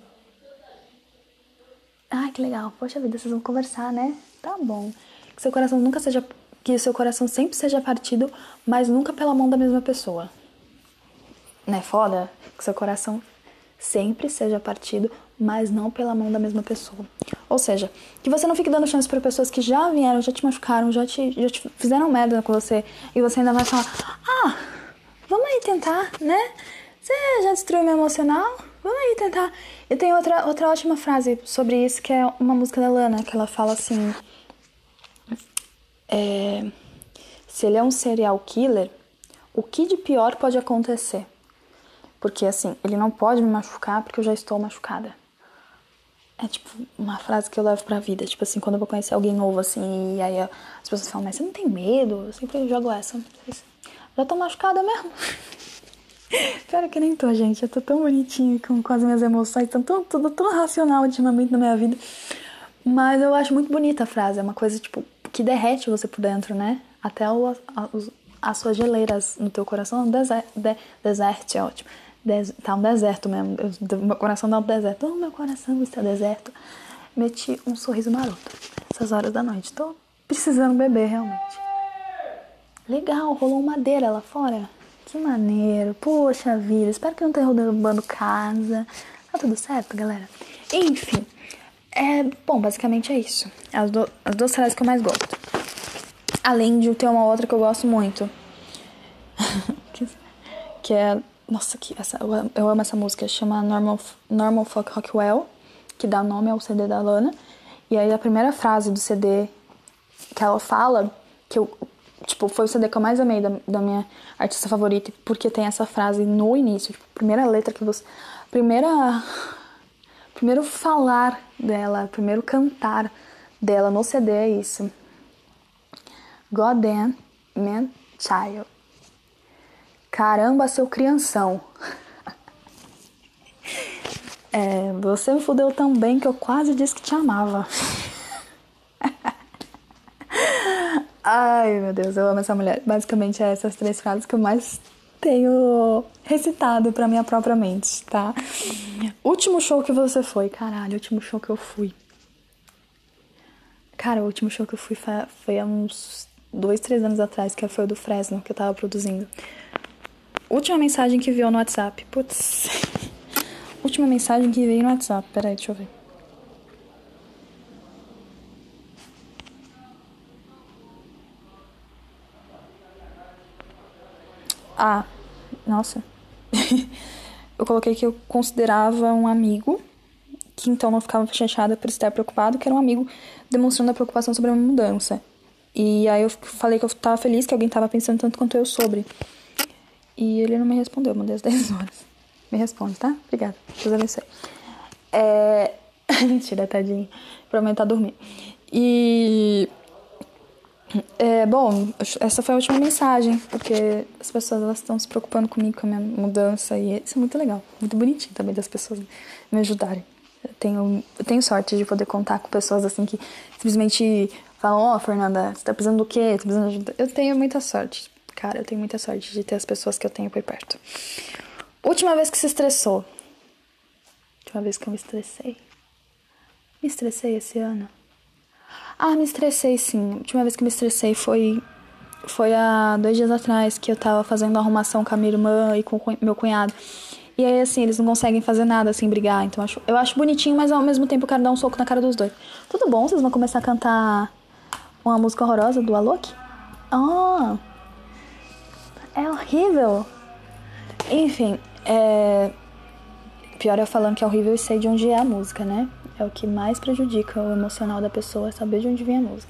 S1: Ai, que legal. Poxa vida, vocês vão conversar, né? Tá bom. Que seu coração nunca seja... Que seu coração sempre seja partido, mas nunca pela mão da mesma pessoa. Não é foda? Que seu coração sempre seja partido, mas não pela mão da mesma pessoa. Ou seja, que você não fique dando chance para pessoas que já vieram, já te machucaram, já te, já te fizeram merda com você, e você ainda vai falar, ah, vamos aí tentar, né? Você já destruiu meu emocional? Vamos aí tentar. E tem outra, outra ótima frase sobre isso, que é uma música da Lana, que ela fala assim, é, se ele é um serial killer, o que de pior pode acontecer? Porque, assim, ele não pode me machucar porque eu já estou machucada. É, tipo, uma frase que eu levo pra vida. Tipo assim, quando eu vou conhecer alguém novo, assim, e aí as pessoas falam, mas você não tem medo? Eu sempre jogo essa. Já tô machucada mesmo. Pior que nem tô, gente. Eu tô tão bonitinha com, com as minhas emoções. Tô tão, tudo tão racional ultimamente na minha vida. Mas eu acho muito bonita a frase. É uma coisa, tipo, que derrete você por dentro, né? Até o, a, os, as suas geleiras no teu coração. Um deserto, de, deserto é ótimo. Des, tá um deserto mesmo. Eu, meu coração dá um deserto. Oh, meu coração está deserto. Meti um sorriso maroto. Essas horas da noite. Tô precisando beber, realmente. Legal, rolou madeira lá fora. Que maneiro. Poxa vida. Espero que não tenha roubando casa. Tá tudo certo, galera? Enfim. É, bom, basicamente é isso. As, do, as duas frases que eu mais gosto. Além de ter uma outra que eu gosto muito. que, que é... Nossa, que essa, eu, eu amo essa música. Chama Normal, Normal Folk Rockwell. Que dá nome ao C D da Lana. E aí a primeira frase do C D que ela fala... Que eu... Tipo, foi o C D que eu mais amei da, da minha artista favorita. Porque tem essa frase no início. Tipo, primeira letra que você... Primeira... Primeiro falar dela, primeiro cantar dela no C D é isso. God damn, man, child. Caramba, seu crianção. É, você me fudeu tão bem que eu quase disse que te amava. Ai, meu Deus, eu amo essa mulher. Basicamente, é essas três frases que eu mais tenho recitado pra minha própria mente, tá? Último show que você foi. Caralho, último show que eu fui. Cara, o último show que eu fui foi, foi há uns dois, três anos atrás, que foi o do Fresno, que eu tava produzindo. Última mensagem que veio no WhatsApp. Putz. Última mensagem que veio no WhatsApp. Peraí, deixa eu ver. Ah, nossa. Eu coloquei que eu considerava um amigo, que então não ficava chateada por estar preocupado, que era um amigo demonstrando a preocupação sobre a minha mudança. E aí eu falei que eu tava feliz que alguém tava pensando tanto quanto eu sobre. E ele não me respondeu, eu mandei às dez horas. Me responde, tá? Obrigada. Deus abençoe. É... Mentira, tadinho. Provavelmente tá dormindo. E... É, bom, essa foi a última mensagem, porque as pessoas elas estão se preocupando comigo, com a minha mudança, e isso é muito legal, muito bonitinho também das pessoas me ajudarem. Eu tenho, eu tenho sorte de poder contar com pessoas assim que simplesmente falam, ó, oh, Fernanda, você tá precisando do quê? Tá precisando de ajuda? Eu tenho muita sorte, cara, eu tenho muita sorte de ter as pessoas que eu tenho por perto. Última vez que se estressou. Última vez que eu me estressei. Me estressei esse ano? Ah, me estressei sim. A última vez que me estressei foi, foi há dois dias atrás, que eu tava fazendo arrumação com a minha irmã e com o meu cunhado. E aí, assim, eles não conseguem fazer nada sem brigar. Então, eu acho, eu acho bonitinho, mas ao mesmo tempo eu quero dar um soco na cara dos dois. Tudo bom? Vocês vão começar a cantar uma música horrorosa do Alok? Ah, é horrível. Enfim, é... pior é eu falando que é horrível e sei de onde é a música, né? É o que mais prejudica o emocional da pessoa, é saber de onde vem a música.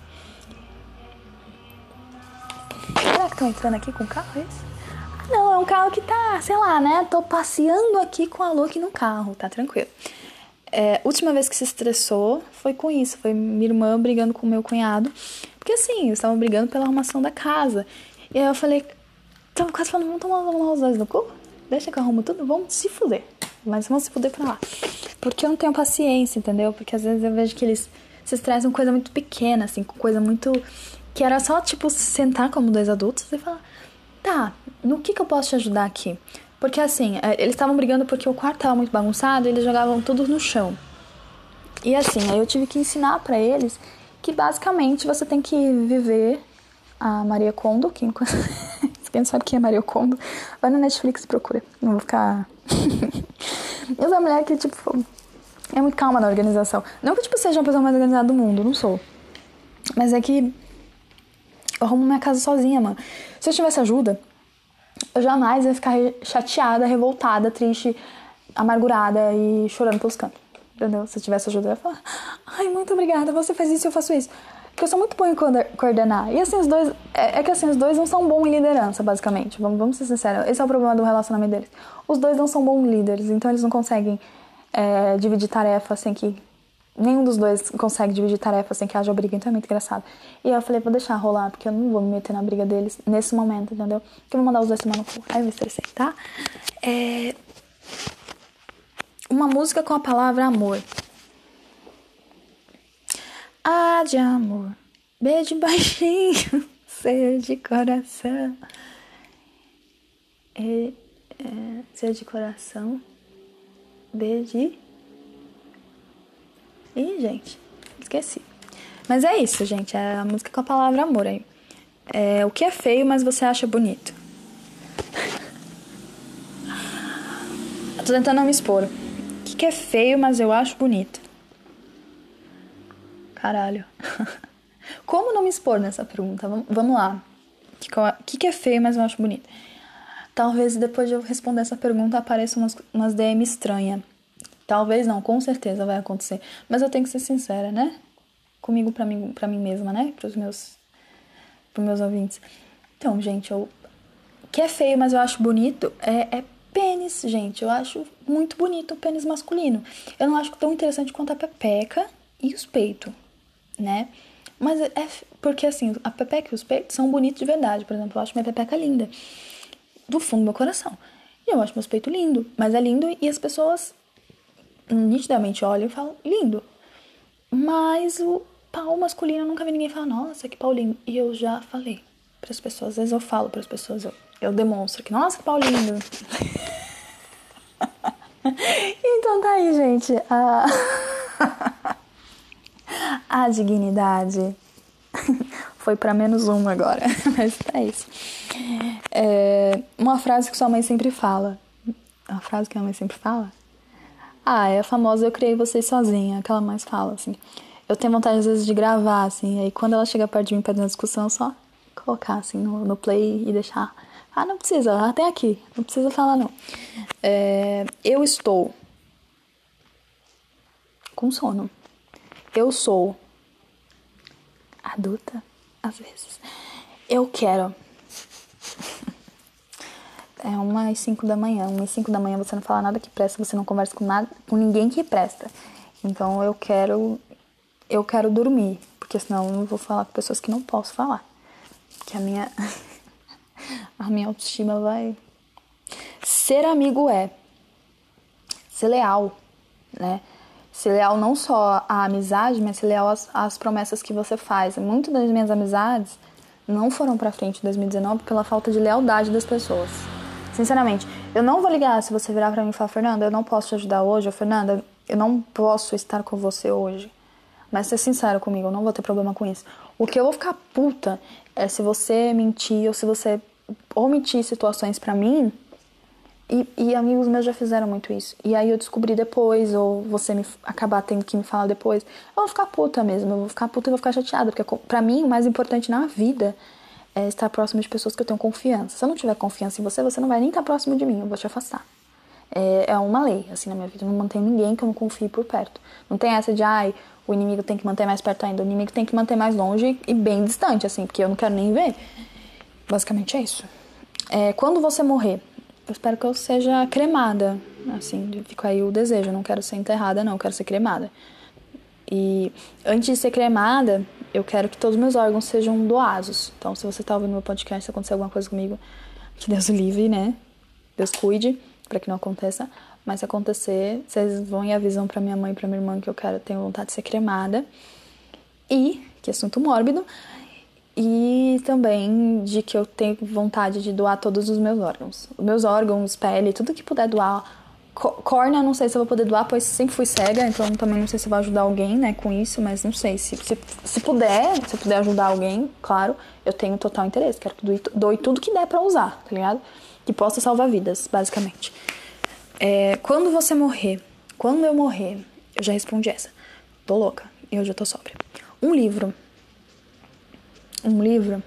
S1: Será que estão entrando aqui com o carro, é isso? Não, é um carro que tá, sei lá, né? Tô passeando aqui com a Loki no carro, tá tranquilo. É, última vez que se estressou foi com isso, foi minha irmã brigando com o meu cunhado. Porque assim, eles estavam brigando pela arrumação da casa. E aí eu falei, tava quase falando, vamos tomar, vamos tomar os dois no cu? Deixa que eu arrumo tudo, vamos se fuder. Mas vamos se fuder pra lá. Porque eu não tenho paciência, entendeu? Porque às vezes eu vejo que eles se estressam com coisa muito pequena, assim, com coisa muito... que era só, tipo, sentar como dois adultos e falar, tá, no que que eu posso te ajudar aqui? Porque, assim, eles estavam brigando porque o quarto tava muito bagunçado e eles jogavam tudo no chão. E, assim, aí eu tive que ensinar pra eles que, basicamente, você tem que viver a Maria Kondo, que... quem não sabe quem é Maria Kondo, vai na Netflix e procura. Não vou ficar... Eu sou uma mulher que, tipo, é muito calma na organização. Não que, tipo, seja a pessoa mais organizada do mundo, não sou. Mas é que eu arrumo minha casa sozinha, mano. Se eu tivesse ajuda, eu jamais ia ficar chateada, revoltada, triste, amargurada e chorando pelos cantos. Entendeu? Se eu tivesse ajuda, eu ia falar, ai, muito obrigada, você faz isso e eu faço isso. Porque eu sou muito boa em coordenar. E assim, os dois... É, é que assim, os dois não são bons em liderança, basicamente. Vamos, vamos ser sinceros. Esse é o problema do relacionamento deles. Os dois não são bons líderes, então eles não conseguem é, dividir tarefas sem que... Nenhum dos dois consegue dividir tarefas sem que haja briga, então é muito engraçado. E aí eu falei, vou deixar rolar, porque eu não vou me meter na briga deles nesse momento, entendeu? Porque eu vou mandar os dois tomar no cu. Aí eu me estressei, tá? É... Uma música com a palavra amor. Ah, de amor, beijo baixinho, ser de coração. E, é, ser de coração, beijo. Ih, gente, esqueci. Mas é isso, gente, é a música com a palavra amor aí. É, o que é feio, mas você acha bonito. Eu tô tentando não me expor. O que é feio, mas eu acho bonito. Caralho. Como não me expor nessa pergunta? Vamos lá. O que, que é feio, mas eu acho bonito? Talvez depois de eu responder essa pergunta apareçam umas, umas D M estranhas. Talvez não, com certeza vai acontecer. Mas eu tenho que ser sincera, né? Comigo, pra mim, pra mim mesma, né? Pros meus, pros meus ouvintes. Então, gente, eu... o que é feio, mas eu acho bonito é, é pênis, gente. Eu acho muito bonito o pênis masculino. Eu não acho tão interessante quanto a pepeca e os peitos, né? Mas é porque, assim, a pepeca e os peitos são bonitos de verdade. Por exemplo, eu acho minha pepeca linda, do fundo do meu coração. E eu acho meus peitos lindo, mas é lindo e as pessoas nitidamente olham e falam, lindo. Mas o pau masculino, eu nunca vi ninguém falar, nossa, que pau lindo. E eu já falei pras pessoas, às vezes eu falo pras pessoas, eu, eu demonstro que, nossa, que pau lindo. Então tá aí, gente. A, a dignidade foi pra menos um agora, mas tá isso. É uma frase que sua mãe sempre fala. Uma frase que a mãe sempre fala? Ah, é a famosa eu criei vocês sozinha, que ela mais fala, assim. Eu tenho vontade, às vezes, de gravar, assim, aí quando ela chega perto de mim pra ter uma discussão, eu só colocar, assim, no, no play e deixar. Ah, não precisa, ela tem aqui, não precisa falar, não. É, eu estou com sono. Eu sou adulta, às vezes. Eu quero. É uma e cinco da manhã. Uma e cinco da manhã você não fala nada que presta, você não conversa com nada, com ninguém que presta. Então eu quero, eu quero dormir, porque senão eu não vou falar com pessoas que não posso falar. que a minha, a minha autoestima vai... Ser amigo é ser leal, né? Ser leal não só à amizade, mas ser leal às, às promessas que você faz. Muitas das minhas amizades não foram pra frente em dois mil e dezenove pela falta de lealdade das pessoas. Sinceramente, eu não vou ligar se você virar pra mim e falar, Fernanda, eu não posso te ajudar hoje, ou Fernanda, eu não posso estar com você hoje. Mas ser sincero comigo, eu não vou ter problema com isso. O que eu vou ficar puta é se você mentir, ou se você omitir situações pra mim, e, e amigos meus já fizeram muito isso. E aí eu descobri depois, ou você me, acabar tendo que me falar depois, eu vou ficar puta mesmo, eu vou ficar puta e vou ficar chateada, porque pra mim o mais importante na vida é estar próximo de pessoas que eu tenho confiança. Se eu não tiver confiança em você, você não vai nem estar próximo de mim, eu vou te afastar. É, é uma lei, assim, na minha vida. Eu não mantenho ninguém que eu não confie por perto. Não tem essa de, ai, o inimigo tem que manter mais perto ainda. O inimigo tem que manter mais longe e bem distante, assim, porque eu não quero nem ver. Basicamente é isso. É, quando você morrer, eu espero que eu seja cremada, assim, fica aí o desejo. Eu não quero ser enterrada, não, eu quero ser cremada. E antes de ser cremada, eu quero que todos os meus órgãos sejam doados. Então, se você tá ouvindo meu podcast, se acontecer alguma coisa comigo, que Deus o livre, né? Deus cuide, pra que não aconteça. Mas se acontecer, vocês vão e avisam pra minha mãe e pra minha irmã que eu quero, tenho vontade de ser cremada. E, que assunto mórbido, e também de que eu tenho vontade de doar todos os meus órgãos. Os meus órgãos, pele, tudo que puder doar. Córnea, não sei se eu vou poder doar, pois sempre fui cega, então também não sei se vai ajudar alguém, né, com isso, mas não sei. Se, se, se puder, se puder ajudar alguém, claro, eu tenho total interesse. Quero que doe, doe tudo que der pra usar, tá ligado? Que possa salvar vidas, basicamente. É, quando você morrer, quando eu morrer, eu já respondi essa. Tô louca, e hoje eu tô sóbria. Um livro. Um livro.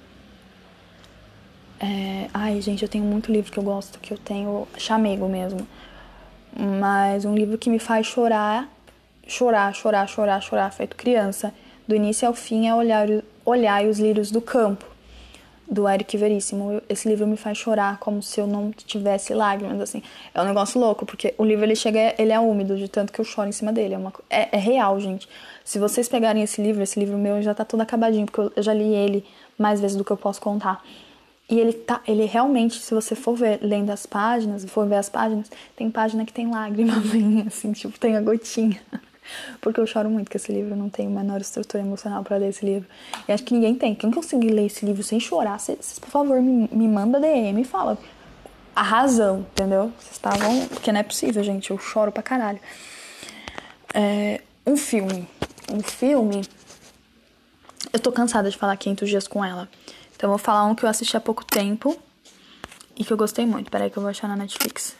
S1: É, ai, gente, eu tenho muito livro que eu gosto, que eu tenho chamego mesmo. Mas um livro que me faz chorar, chorar, chorar, chorar, chorar, feito criança, do início ao fim, é Olhar, Olhar os Lírios do Campo, do Éric Veríssimo. Esse livro me faz chorar como se eu não tivesse lágrimas, assim. É um negócio louco, porque o livro, ele chega, ele é úmido, de tanto que eu choro em cima dele. É, uma, é, é real, gente. Se vocês pegarem esse livro, esse livro meu já tá todo acabadinho, porque eu, eu já li ele mais vezes do que eu posso contar. E ele tá, ele realmente, se você for ver, lendo as páginas, for ver as páginas, tem página que tem lágrima, assim, tipo, tem a gotinha. Porque eu choro muito com esse livro, eu não tenho a menor estrutura emocional pra ler esse livro. E acho que ninguém tem. Quem conseguir ler esse livro sem chorar, vocês, por favor, me, me manda D M e fala a razão, entendeu? Vocês estavam... Porque não é possível, gente, eu choro pra caralho. É, um filme. Um filme... Eu tô cansada de falar quinhentos dias com ela. Então eu vou falar um que eu assisti há pouco tempo e que eu gostei muito. Peraí que eu vou achar na Netflix.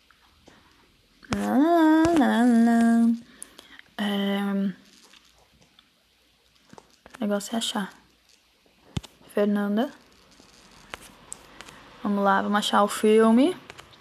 S1: É... O negócio é achar. Fernanda. Vamos lá, vamos achar o filme.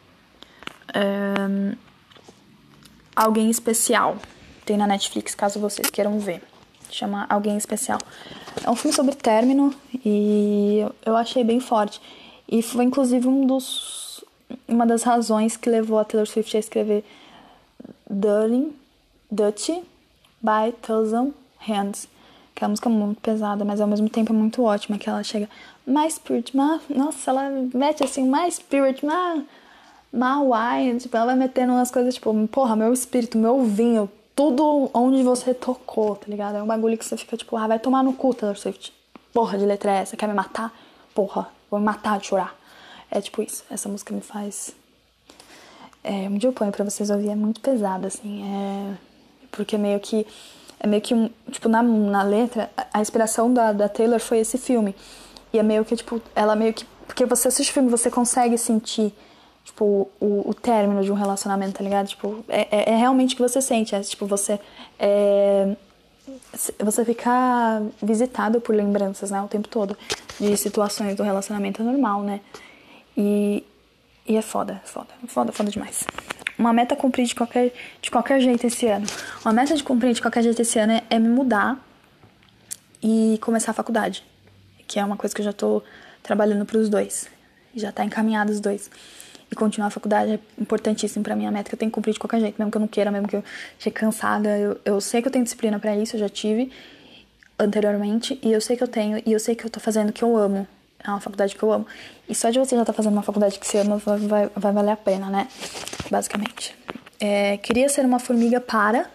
S1: É... Alguém Especial. Tem na Netflix, caso vocês queiram ver. Chama Alguém Especial. É um filme sobre término e eu achei bem forte. E foi inclusive um dos, uma das razões que levou a Taylor Swift a escrever Dirty, Dirty by Thousand Hands. Que é uma música muito pesada, mas ao mesmo tempo é muito ótima. Que ela chega, My Spirit, my... Nossa, ela mete assim, My Spirit, my, my wine. Tipo, ela vai metendo umas coisas tipo, porra, meu espírito, meu vinho. Tudo onde você tocou, tá ligado? É um bagulho que você fica tipo, ah, vai tomar no cu, Taylor Swift. Porra de letra é essa? Quer me matar? Porra, vou me matar de chorar. É tipo isso. Essa música me faz... É, um dia eu ponho pra vocês ouvir, é muito pesada, assim. É... Porque meio que... É meio que, um, tipo, na, na letra, a inspiração da, da Taylor foi esse filme. E é meio que, tipo, ela meio que... Porque você assiste o filme, você consegue sentir... Tipo, o, o término de um relacionamento, tá ligado? Tipo, é, é, é realmente o que você sente. É, tipo, você... É, você ficar visitado por lembranças, né? O tempo todo. De situações do relacionamento é normal, né? E, e é foda, foda. Foda, foda demais. Uma meta cumprir de qualquer, de qualquer jeito esse ano. Uma meta de cumprir de qualquer jeito esse ano é, é me mudar e começar a faculdade. Que é uma coisa que eu já tô trabalhando pros dois. Já tá encaminhado os dois. E continuar a faculdade é importantíssimo pra mim. A meta que eu tenho que cumprir de qualquer jeito, mesmo que eu não queira, mesmo que eu chegue cansada. Eu, eu sei que eu tenho disciplina pra isso, eu já tive anteriormente. E eu sei que eu tenho, e eu sei que eu tô fazendo o que eu amo. É uma faculdade que eu amo. E só de você já estar fazendo uma faculdade que você ama, vai, vai, vai valer a pena, né? Basicamente. É, queria ser uma formiga para...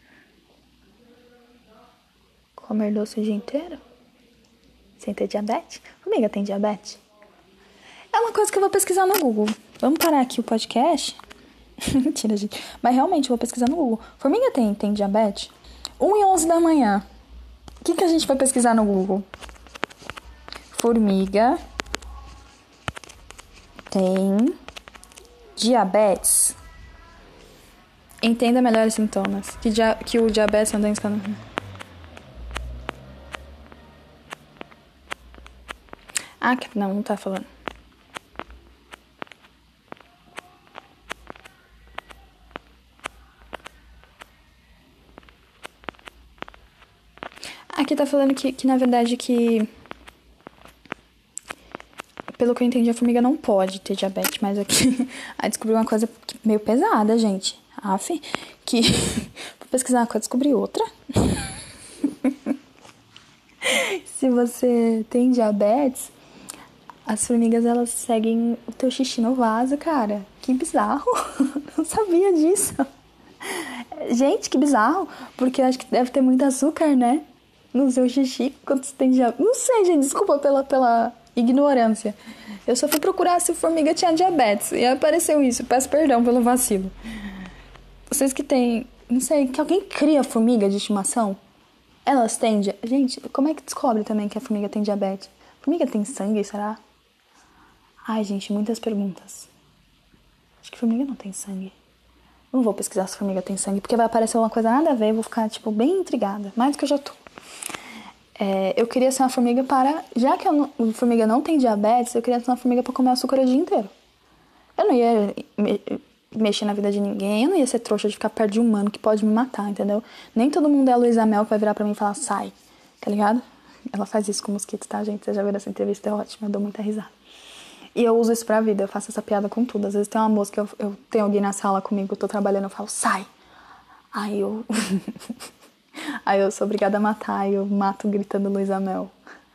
S1: comer doce o dia inteiro? Sem ter diabetes? Formiga tem diabetes? É uma coisa que eu vou pesquisar no Google. Vamos parar aqui o podcast? Mentira, gente. Mas realmente, eu vou pesquisar no Google. Formiga tem, tem diabetes? um e onze da manhã. O que, que a gente vai pesquisar no Google? Formiga tem diabetes. Entenda melhor os sintomas. Que, dia, que o diabetes é uma doença... Ah, não, não tá falando. Aqui tá falando que, que na verdade, que... Pelo que eu entendi, a formiga não pode ter diabetes, mas aqui... Aí descobri uma coisa meio pesada, gente. Aff, que... Vou pesquisar uma coisa, descobri outra. Se você tem diabetes, as formigas, elas seguem o teu xixi no vaso, cara. Que bizarro. Não sabia disso. Gente, que bizarro. Porque eu acho que deve ter muito açúcar, né? No seu xixi, quando você tem diabetes. Não sei, gente, desculpa pela, pela ignorância. Eu só fui procurar se formiga tinha diabetes. E apareceu isso. Peço perdão pelo vacilo. Vocês que têm... Não sei, que alguém cria formiga de estimação? Elas têm... Di... Gente, como é que descobre também que a formiga tem diabetes? Formiga tem sangue, será? Ai, gente, muitas perguntas. Acho que formiga não tem sangue. Não vou pesquisar se formiga tem sangue, porque vai aparecer uma coisa nada a ver, eu vou ficar, tipo, bem intrigada. Mais do que eu já tô. É, eu queria ser uma formiga para... Já que a formiga não tem diabetes, eu queria ser uma formiga para comer açúcar o dia inteiro. Eu não ia me, mexer na vida de ninguém, eu não ia ser trouxa de ficar perto de um humano que pode me matar, entendeu? Nem todo mundo é a Luísa Mel que vai virar pra mim e falar, sai, tá ligado? Ela faz isso com mosquitos, tá, gente? Vocês já viram essa entrevista, é ótima, eu dou muita risada. E eu uso isso pra vida, eu faço essa piada com tudo. Às vezes tem uma moça que eu, eu tenho alguém na sala comigo, eu tô trabalhando, eu falo, sai! Aí eu... Aí eu sou obrigada a matar, e eu mato gritando Luísa Mel.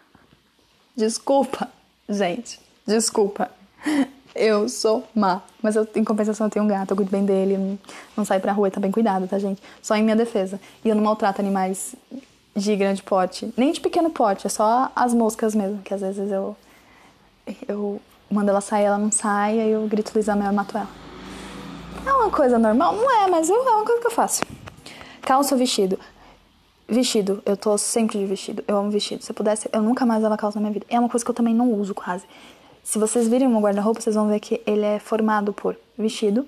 S1: Desculpa, gente, desculpa. Eu sou má. Mas eu, em compensação eu tenho um gato, eu cuido bem dele, não, não saio pra rua, tá bem cuidado, tá, gente? Só em minha defesa. E eu não maltrato animais de grande porte, nem de pequeno porte, é só as moscas mesmo, que às vezes eu... Eu mando ela sair, ela não sai, aí eu grito Luísa Mel e mato ela. É uma coisa normal? Não é, mas eu, é uma coisa que eu faço. Calça ou vestido? Vestido, eu tô sempre de vestido. Eu amo vestido. Se eu pudesse, eu nunca mais usava calça na minha vida. É uma coisa que eu também não uso quase. Se vocês virem o meu guarda-roupa, vocês vão ver que ele é formado por vestido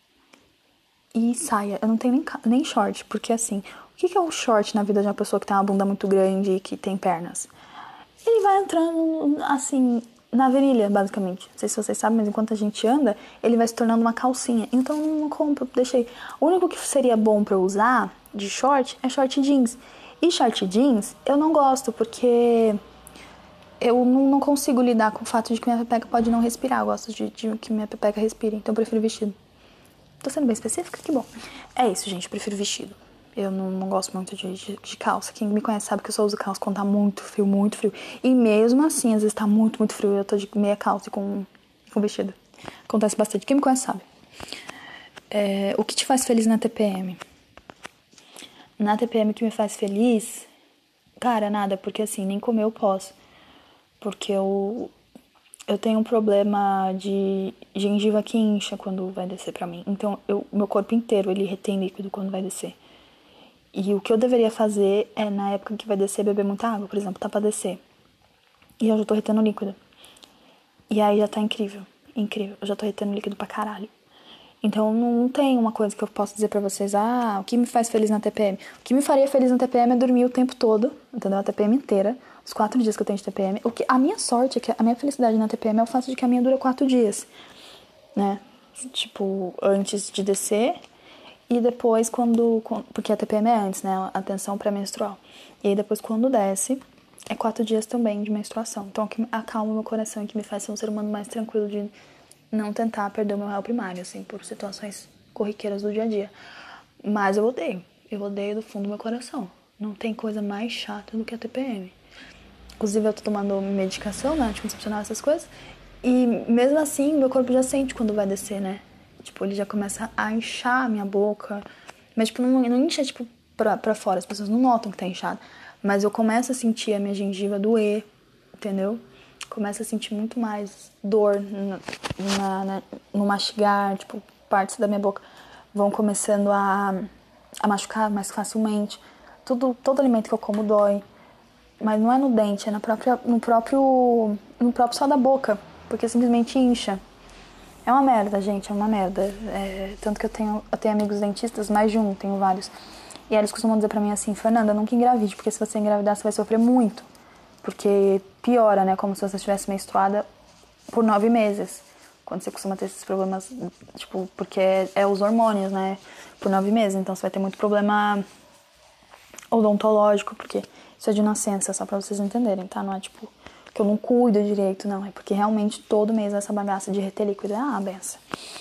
S1: e saia. Eu não tenho nem, nem short, porque assim, o que é o short na vida de uma pessoa que tem uma bunda muito grande e que tem pernas? Ele vai entrando, assim, na virilha, basicamente. Não sei se vocês sabem, mas enquanto a gente anda, ele vai se tornando uma calcinha. Então eu não compro, deixei. O único que seria bom pra eu usar de short é short jeans. E short jeans eu não gosto, porque eu não, não consigo lidar com o fato de que minha pepeca pode não respirar. Eu gosto de, de que minha pepeca respire, então eu prefiro vestido. Tô sendo bem específica? Que bom. É isso, gente, eu prefiro vestido. Eu não, não gosto muito de, de, de calça. Quem me conhece sabe que eu só uso calça quando tá muito frio, muito frio. E mesmo assim, às vezes tá muito, muito frio, eu tô de meia calça e com, com vestido. Acontece bastante. Quem me conhece sabe. É, o que te faz feliz na T P M? Na T P M, o que me faz feliz... Cara, nada, porque assim, nem comer eu posso. Porque eu, eu tenho um problema de gengiva que incha quando vai descer pra mim. Então, eu, meu corpo inteiro, ele retém líquido quando vai descer. E o que eu deveria fazer é, na época que vai descer, beber muita água, por exemplo, tá pra descer. E eu já tô retendo líquido. E aí já tá incrível, incrível. Eu já tô retendo líquido pra caralho. Então não tem uma coisa que eu posso dizer pra vocês, ah, o que me faz feliz na T P M? O que me faria feliz na T P M é dormir o tempo todo, entendeu? A T P M inteira, os quatro dias que eu tenho de T P M. O que, a minha sorte é que a minha felicidade na T P M é o fato de que a minha dura quatro dias, né? Tipo, antes de descer... E depois quando... Porque a T P M é antes, né? A tensão pré-menstrual. E aí depois quando desce, é quatro dias também de menstruação. Então o que acalma meu coração e que me faz ser um ser humano mais tranquilo de não tentar perder o meu réu primário, assim, por situações corriqueiras do dia a dia. Mas eu odeio. Eu odeio do fundo do meu coração. Não tem coisa mais chata do que a T P M. Inclusive eu tô tomando medicação, né, anticoncepcional, essas coisas. E mesmo assim, meu corpo já sente quando vai descer, né? Tipo, ele já começa a inchar a minha boca. Mas, tipo, não, não incha, tipo, pra, pra fora. As pessoas não notam que tá inchado. Mas eu começo a sentir a minha gengiva doer, entendeu? Começo a sentir muito mais dor na, na, na, no mastigar. Tipo, partes da minha boca vão começando a, a machucar mais facilmente. Tudo, todo alimento que eu como dói. Mas não é no dente, é na própria, no próprio no próprio céu da boca, porque simplesmente incha. É uma merda, gente, é uma merda. É, tanto que eu tenho, eu tenho amigos dentistas, mais de um, tenho vários. E eles costumam dizer pra mim assim, Fernanda, nunca engravide, porque se você engravidar, você vai sofrer muito. Porque piora, né, como se você estivesse menstruada por nove meses. Quando você costuma ter esses problemas, tipo, porque é, é os hormônios, né, por nove meses. Então você vai ter muito problema odontológico, porque isso é de nascença, só pra vocês entenderem, tá? Não é tipo que eu não cuido direito, não. É porque realmente todo mês essa bagaça de reter líquido é uma benção.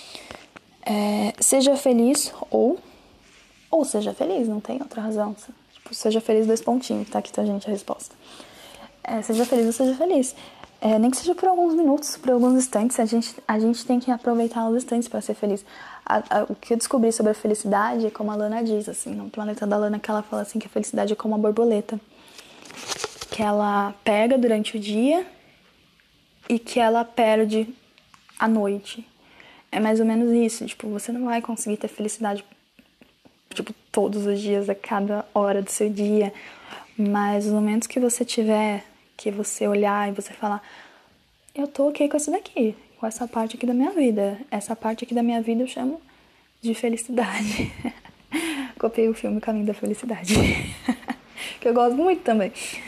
S1: É, seja feliz ou... Ou seja feliz, não tem outra razão. Tipo, seja feliz, dois pontinhos, tá aqui, tá, gente, a resposta. É, seja feliz ou seja feliz. É, nem que seja por alguns minutos, por alguns instantes, a gente, a gente tem que aproveitar os instantes pra ser feliz. A, a, o que eu descobri sobre a felicidade é como a Lana diz, assim, no Planeta da Lana, que ela fala assim, que a felicidade é como uma borboleta. Que ela pega durante o dia e que ela perde à noite. É mais ou menos isso, tipo, você não vai conseguir ter felicidade, tipo, todos os dias, a cada hora do seu dia, mas os momentos que você tiver, que você olhar e você falar, eu tô ok com isso daqui, com essa parte aqui da minha vida. Essa parte aqui da minha vida eu chamo de felicidade. Copiei o filme Caminho da Felicidade. Que eu gosto muito também.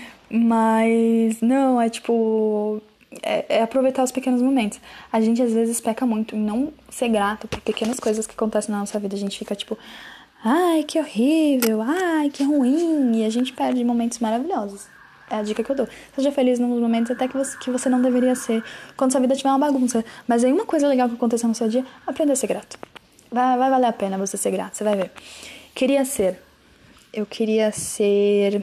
S1: Mas, não, é tipo... É, é aproveitar os pequenos momentos. A gente às vezes peca muito em não ser grato por pequenas coisas que acontecem na nossa vida. A gente fica tipo, ai, que horrível, ai, que ruim. E a gente perde momentos maravilhosos. É a dica que eu dou. Seja feliz nos momentos até que você, que você não deveria ser. Quando sua vida tiver uma bagunça. Mas aí uma coisa legal que aconteceu no seu dia, aprenda a ser grato. Vai, vai valer a pena você ser grato, você vai ver. Queria ser. Eu queria ser...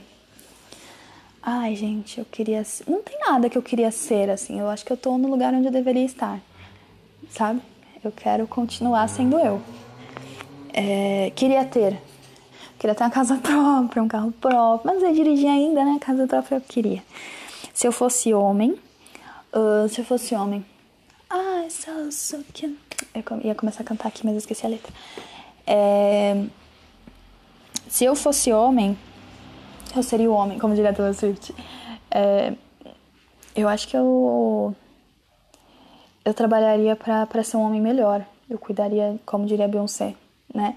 S1: Ai, gente, eu queria ser... Não tem nada que eu queria ser, assim. Eu acho que eu tô no lugar onde eu deveria estar. Sabe? Eu quero continuar sendo eu. É... Queria ter. Queria ter uma casa própria, um carro próprio. Mas eu dirigir ainda, né? Casa própria eu queria. Se eu fosse homem... Uh, se eu fosse homem... Ai, so, so cute. Eu ia começar a cantar aqui, mas eu esqueci a letra. É... Se eu fosse homem... Eu seria o homem, como diria a Taylor Swift. É... Eu acho que eu... Eu trabalharia pra, pra ser um homem melhor. Eu cuidaria, como diria a Beyoncé, né?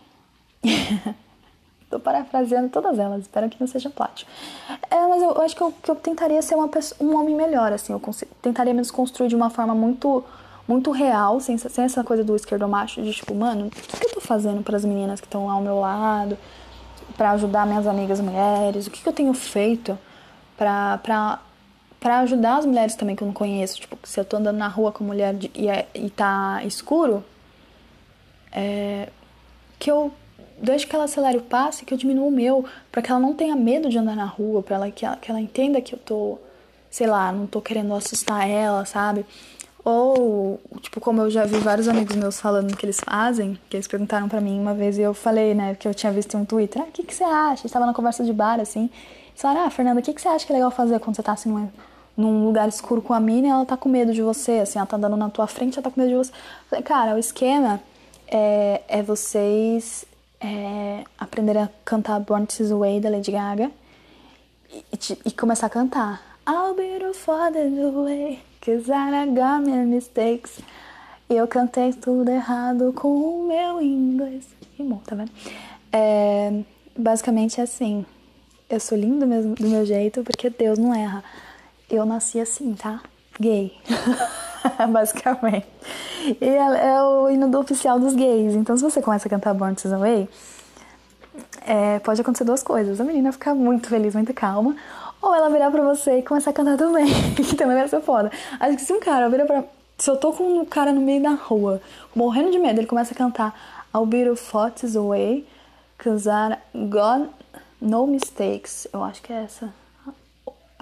S1: Tô parafraseando todas elas, espero que não seja plágio. É, mas eu, eu acho que eu, que eu tentaria ser uma pessoa, um homem melhor, assim. Eu cons- tentaria me desconstruir de uma forma muito, muito real, sem, sem essa coisa do esquerdomacho, de tipo, mano, o que, que eu tô fazendo pras meninas que estão lá ao meu lado, pra ajudar minhas amigas mulheres? O que, que eu tenho feito pra, pra, pra ajudar as mulheres também que eu não conheço? Tipo, se eu tô andando na rua com mulher de, e, é, e tá escuro, é, que eu deixe que ela acelere o passo e que eu diminua o meu, pra que ela não tenha medo de andar na rua, pra ela, que, ela, que ela entenda que eu tô, sei lá, não tô querendo assustar ela, sabe? Ou, tipo, como eu já vi vários amigos meus falando que eles fazem, que eles perguntaram pra mim uma vez e eu falei, né, que eu tinha visto em um Twitter, ah, o que que você acha? A gente tava na conversa de bar, assim, eles falaram, ah, Fernanda, o que que você acha que é legal fazer quando você tá, assim, num, num lugar escuro com a mina e ela tá com medo de você, assim, ela tá andando na tua frente e ela tá com medo de você. Eu falei, cara, o esquema é, é vocês é, aprenderem a cantar Born This Way, da Lady Gaga, e, e, e começar a cantar. I'll be the father the way, cause I got my mistakes. E eu cantei tudo errado com o meu inglês. Rimou, tá vendo? É, basicamente é assim. Eu sou linda mesmo do meu jeito porque Deus não erra. Eu nasci assim, tá? Gay. Basicamente. E é, é o hino do oficial dos gays. Então se você começa a cantar Born This Way, é, pode acontecer duas coisas. A menina ficar muito feliz, muito calma, ou ela virar pra você e começar a cantar também, que também vai ser foda. Acho que se um cara vira pra... Se eu tô com um cara no meio da rua, morrendo de medo, ele começa a cantar I'll be the thoughts away, cause I got no mistakes. Eu acho que é essa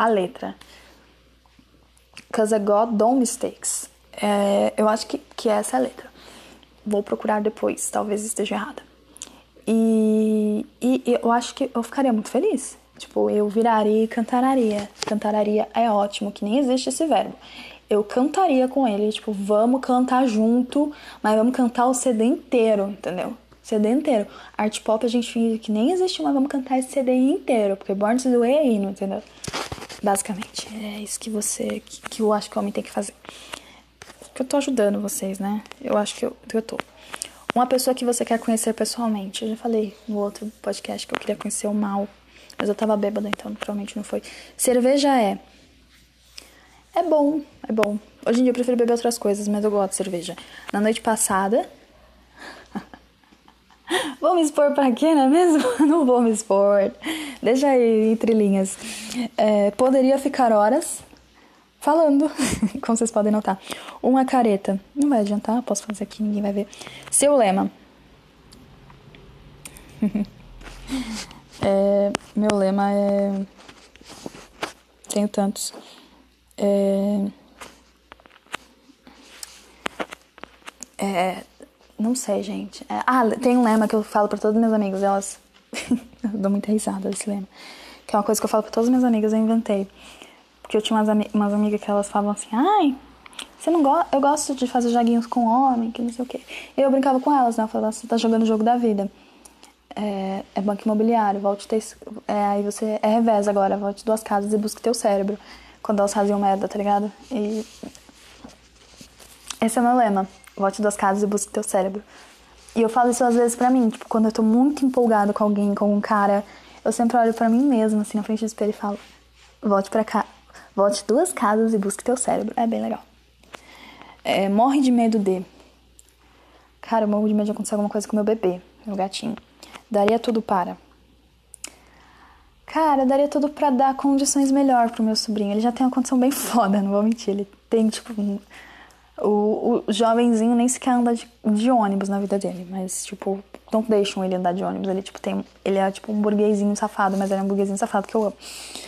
S1: a letra. Cause I got dumb mistakes. É, eu acho que, que essa é a letra. Vou procurar depois, talvez esteja errada. E, e eu acho que eu ficaria muito feliz. Tipo, eu viraria e cantararia. Cantararia é ótimo, que nem existe esse verbo. Eu cantaria com ele, tipo, vamos cantar junto, mas vamos cantar o C D inteiro, entendeu? C D inteiro. Art pop a gente finge que nem existe, mas vamos cantar esse C D inteiro, porque Born to the Way é hino, entendeu? Basicamente, é isso que você, que, que eu acho que o homem tem que fazer. Que eu tô ajudando vocês, né? Eu acho que eu, que eu tô. Uma pessoa que você quer conhecer pessoalmente. Eu já falei no outro podcast que eu queria conhecer o Mal, mas eu tava bêbada, então provavelmente não foi. Cerveja é... É bom, é bom. Hoje em dia eu prefiro beber outras coisas, mas eu gosto de cerveja. Na noite passada... Vou me expor pra quê, não é mesmo? Não vou me expor. Deixa aí entre linhas. É, poderia ficar horas falando, como vocês podem notar. Uma careta. Não vai adiantar, posso fazer aqui, ninguém vai ver. Seu lema. É, meu lema é... Tenho tantos. É... É... Não sei, gente. É... Ah, tem um lema que eu falo pra todos meus amigos. Elas... eu dou muita risada desse lema. Que é uma coisa que eu falo pra todas as minhas amigas, eu inventei. Porque eu tinha umas, ami- umas amigas que elas falavam assim, ai, você não gosta, eu gosto de fazer joguinhos com homem, que não sei o quê. E eu brincava com elas, né? Eu falava, você tá jogando o jogo da vida. É, é banco imobiliário, volte ter, é, aí você é revés agora, volte duas casas e busque teu cérebro. Quando elas faziam merda, tá ligado? E esse é o meu lema, volte duas casas e busque teu cérebro. E eu falo isso às vezes pra mim, tipo, quando eu tô muito empolgada com alguém, com algum cara, eu sempre olho pra mim mesma, assim, na frente do espelho e falo, volte pra cá, volte duas casas e busque teu cérebro. É bem legal. É, morre de medo de... Cara, eu morro de medo de acontecer alguma coisa com meu bebê, meu gatinho. Daria tudo para... Cara, eu daria tudo pra dar condições melhor pro meu sobrinho. Ele já tem uma condição bem foda, não vou mentir. Ele tem, tipo... Um... O, o jovenzinho nem sequer anda de, de ônibus na vida dele. Mas, tipo, não deixam ele andar de ônibus. Ele, tipo, tem... Ele é, tipo, um burguesinho safado, mas ele é um burguesinho safado que eu amo.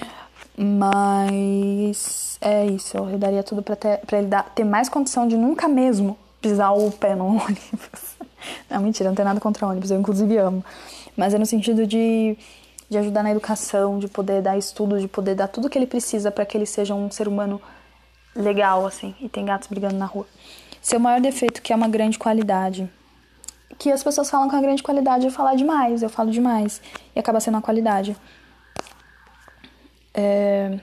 S1: Mas... É isso. Eu daria tudo pra, ter, pra ele dar, ter mais condição de nunca mesmo pisar o pé no ônibus. Não, mentira, não tem nada contra ônibus. Eu, inclusive, amo. Mas é no sentido de... de ajudar na educação, de poder dar estudo, de poder dar tudo que ele precisa pra que ele seja um ser humano legal, assim, e tem gatos brigando na rua. Seu maior defeito, que é uma grande qualidade. Que as pessoas falam que é uma grande qualidade, eu falar demais, eu falo demais, e acaba sendo uma qualidade. É...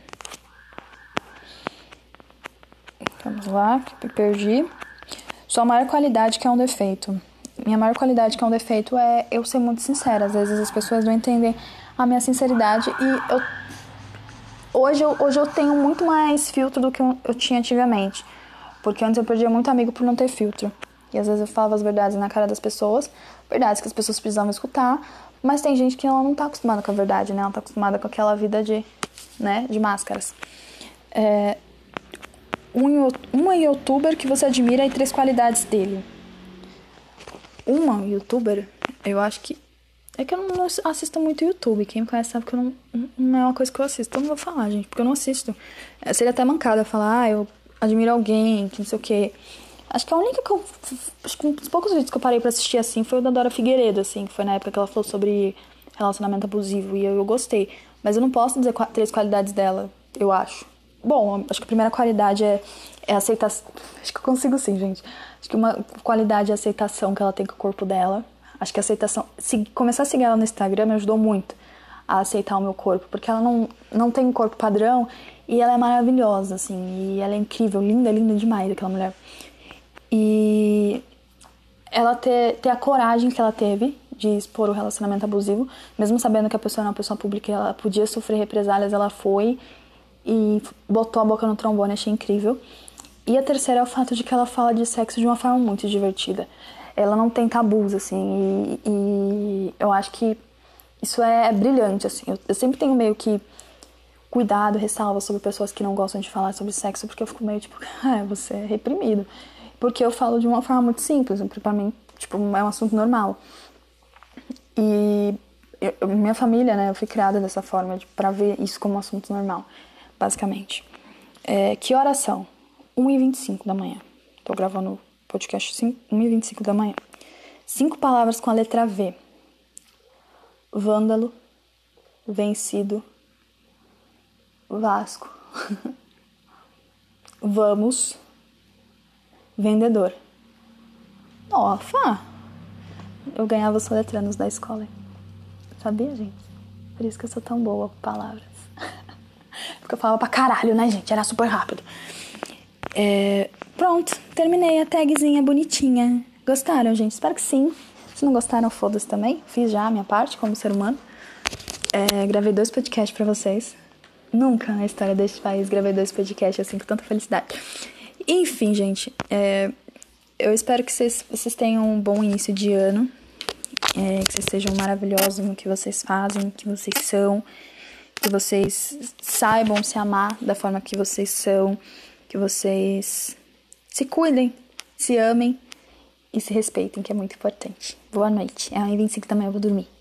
S1: Vamos lá, que eu perdi. Sua maior qualidade, que é um defeito. Minha maior qualidade, que é um defeito, é eu ser muito sincera. Às vezes as pessoas não entendem a minha sinceridade e eu hoje, eu hoje eu tenho muito mais filtro do que eu, eu tinha antigamente, porque antes eu perdia muito amigo por não ter filtro, e às vezes eu falava as verdades na cara das pessoas, verdades que as pessoas precisavam escutar, mas tem gente que ela não tá acostumada com a verdade, né? Ela tá acostumada com aquela vida de, né, de máscaras. É, um, uma youtuber que você admira e três qualidades dele. Uma youtuber, eu acho que é que eu não assisto muito YouTube. Quem me conhece sabe que eu não, não é uma coisa que eu assisto. Então não vou falar, gente, porque eu não assisto. É, seria até mancada falar, ah, eu admiro alguém, que não sei o quê. Acho que a única que eu... Acho que um dos poucos vídeos que eu parei pra assistir, assim, foi o da Dora Figueiredo, assim, que foi na época que ela falou sobre relacionamento abusivo, e eu, eu gostei. Mas eu não posso dizer qu- três qualidades dela, eu acho. Bom, acho que a primeira qualidade é, é aceitação. Acho que eu consigo sim, gente. Acho que uma qualidade é a aceitação que ela tem com o corpo dela. Acho que a aceitação... Se começar a seguir ela no Instagram me ajudou muito a aceitar o meu corpo. Porque ela não, não tem um corpo padrão e ela é maravilhosa, assim. E ela é incrível, linda, linda demais, aquela mulher. E ela ter, ter a coragem que ela teve de expor o relacionamento abusivo, mesmo sabendo que a pessoa é uma pessoa pública e ela podia sofrer represálias, ela foi e botou a boca no trombone, achei incrível. E a terceira é o fato de que ela fala de sexo de uma forma muito divertida. Ela não tem tabus, assim, e, e eu acho que isso é, é brilhante, assim. Eu, eu sempre tenho meio que cuidado, ressalva sobre pessoas que não gostam de falar sobre sexo, porque eu fico meio tipo, ah, você é reprimido. Porque eu falo de uma forma muito simples, pra mim, tipo, é um assunto normal. E eu, minha família, né, eu fui criada dessa forma, de, pra ver isso como um assunto normal. basicamente. É, que horas são? uma e vinte e cinco da manhã. Tô gravando o podcast uma e vinte e cinco da manhã. Cinco palavras com a letra V. Vândalo, vencido, Vasco, vamos, vendedor. Nossa, eu ganhava os soletranos da escola. Sabia, gente? Por isso que eu sou tão boa com palavras. Porque eu falava pra caralho, né, gente? Era super rápido. É, pronto, terminei a tagzinha bonitinha. Gostaram, gente? Espero que sim. Se não gostaram, foda-se também. Fiz já a minha parte como ser humano. É, gravei dois podcasts pra vocês. Nunca na história deste país gravei dois podcasts assim com tanta felicidade. Enfim, gente, é, eu espero que vocês, vocês tenham um bom início de ano, é, que vocês sejam maravilhosos no que vocês fazem, que vocês são, que vocês saibam se amar da forma que vocês são, que vocês se cuidem, se amem e se respeitem, que é muito importante. Boa noite. É uma e vinte e cinco da manhã, eu vou dormir.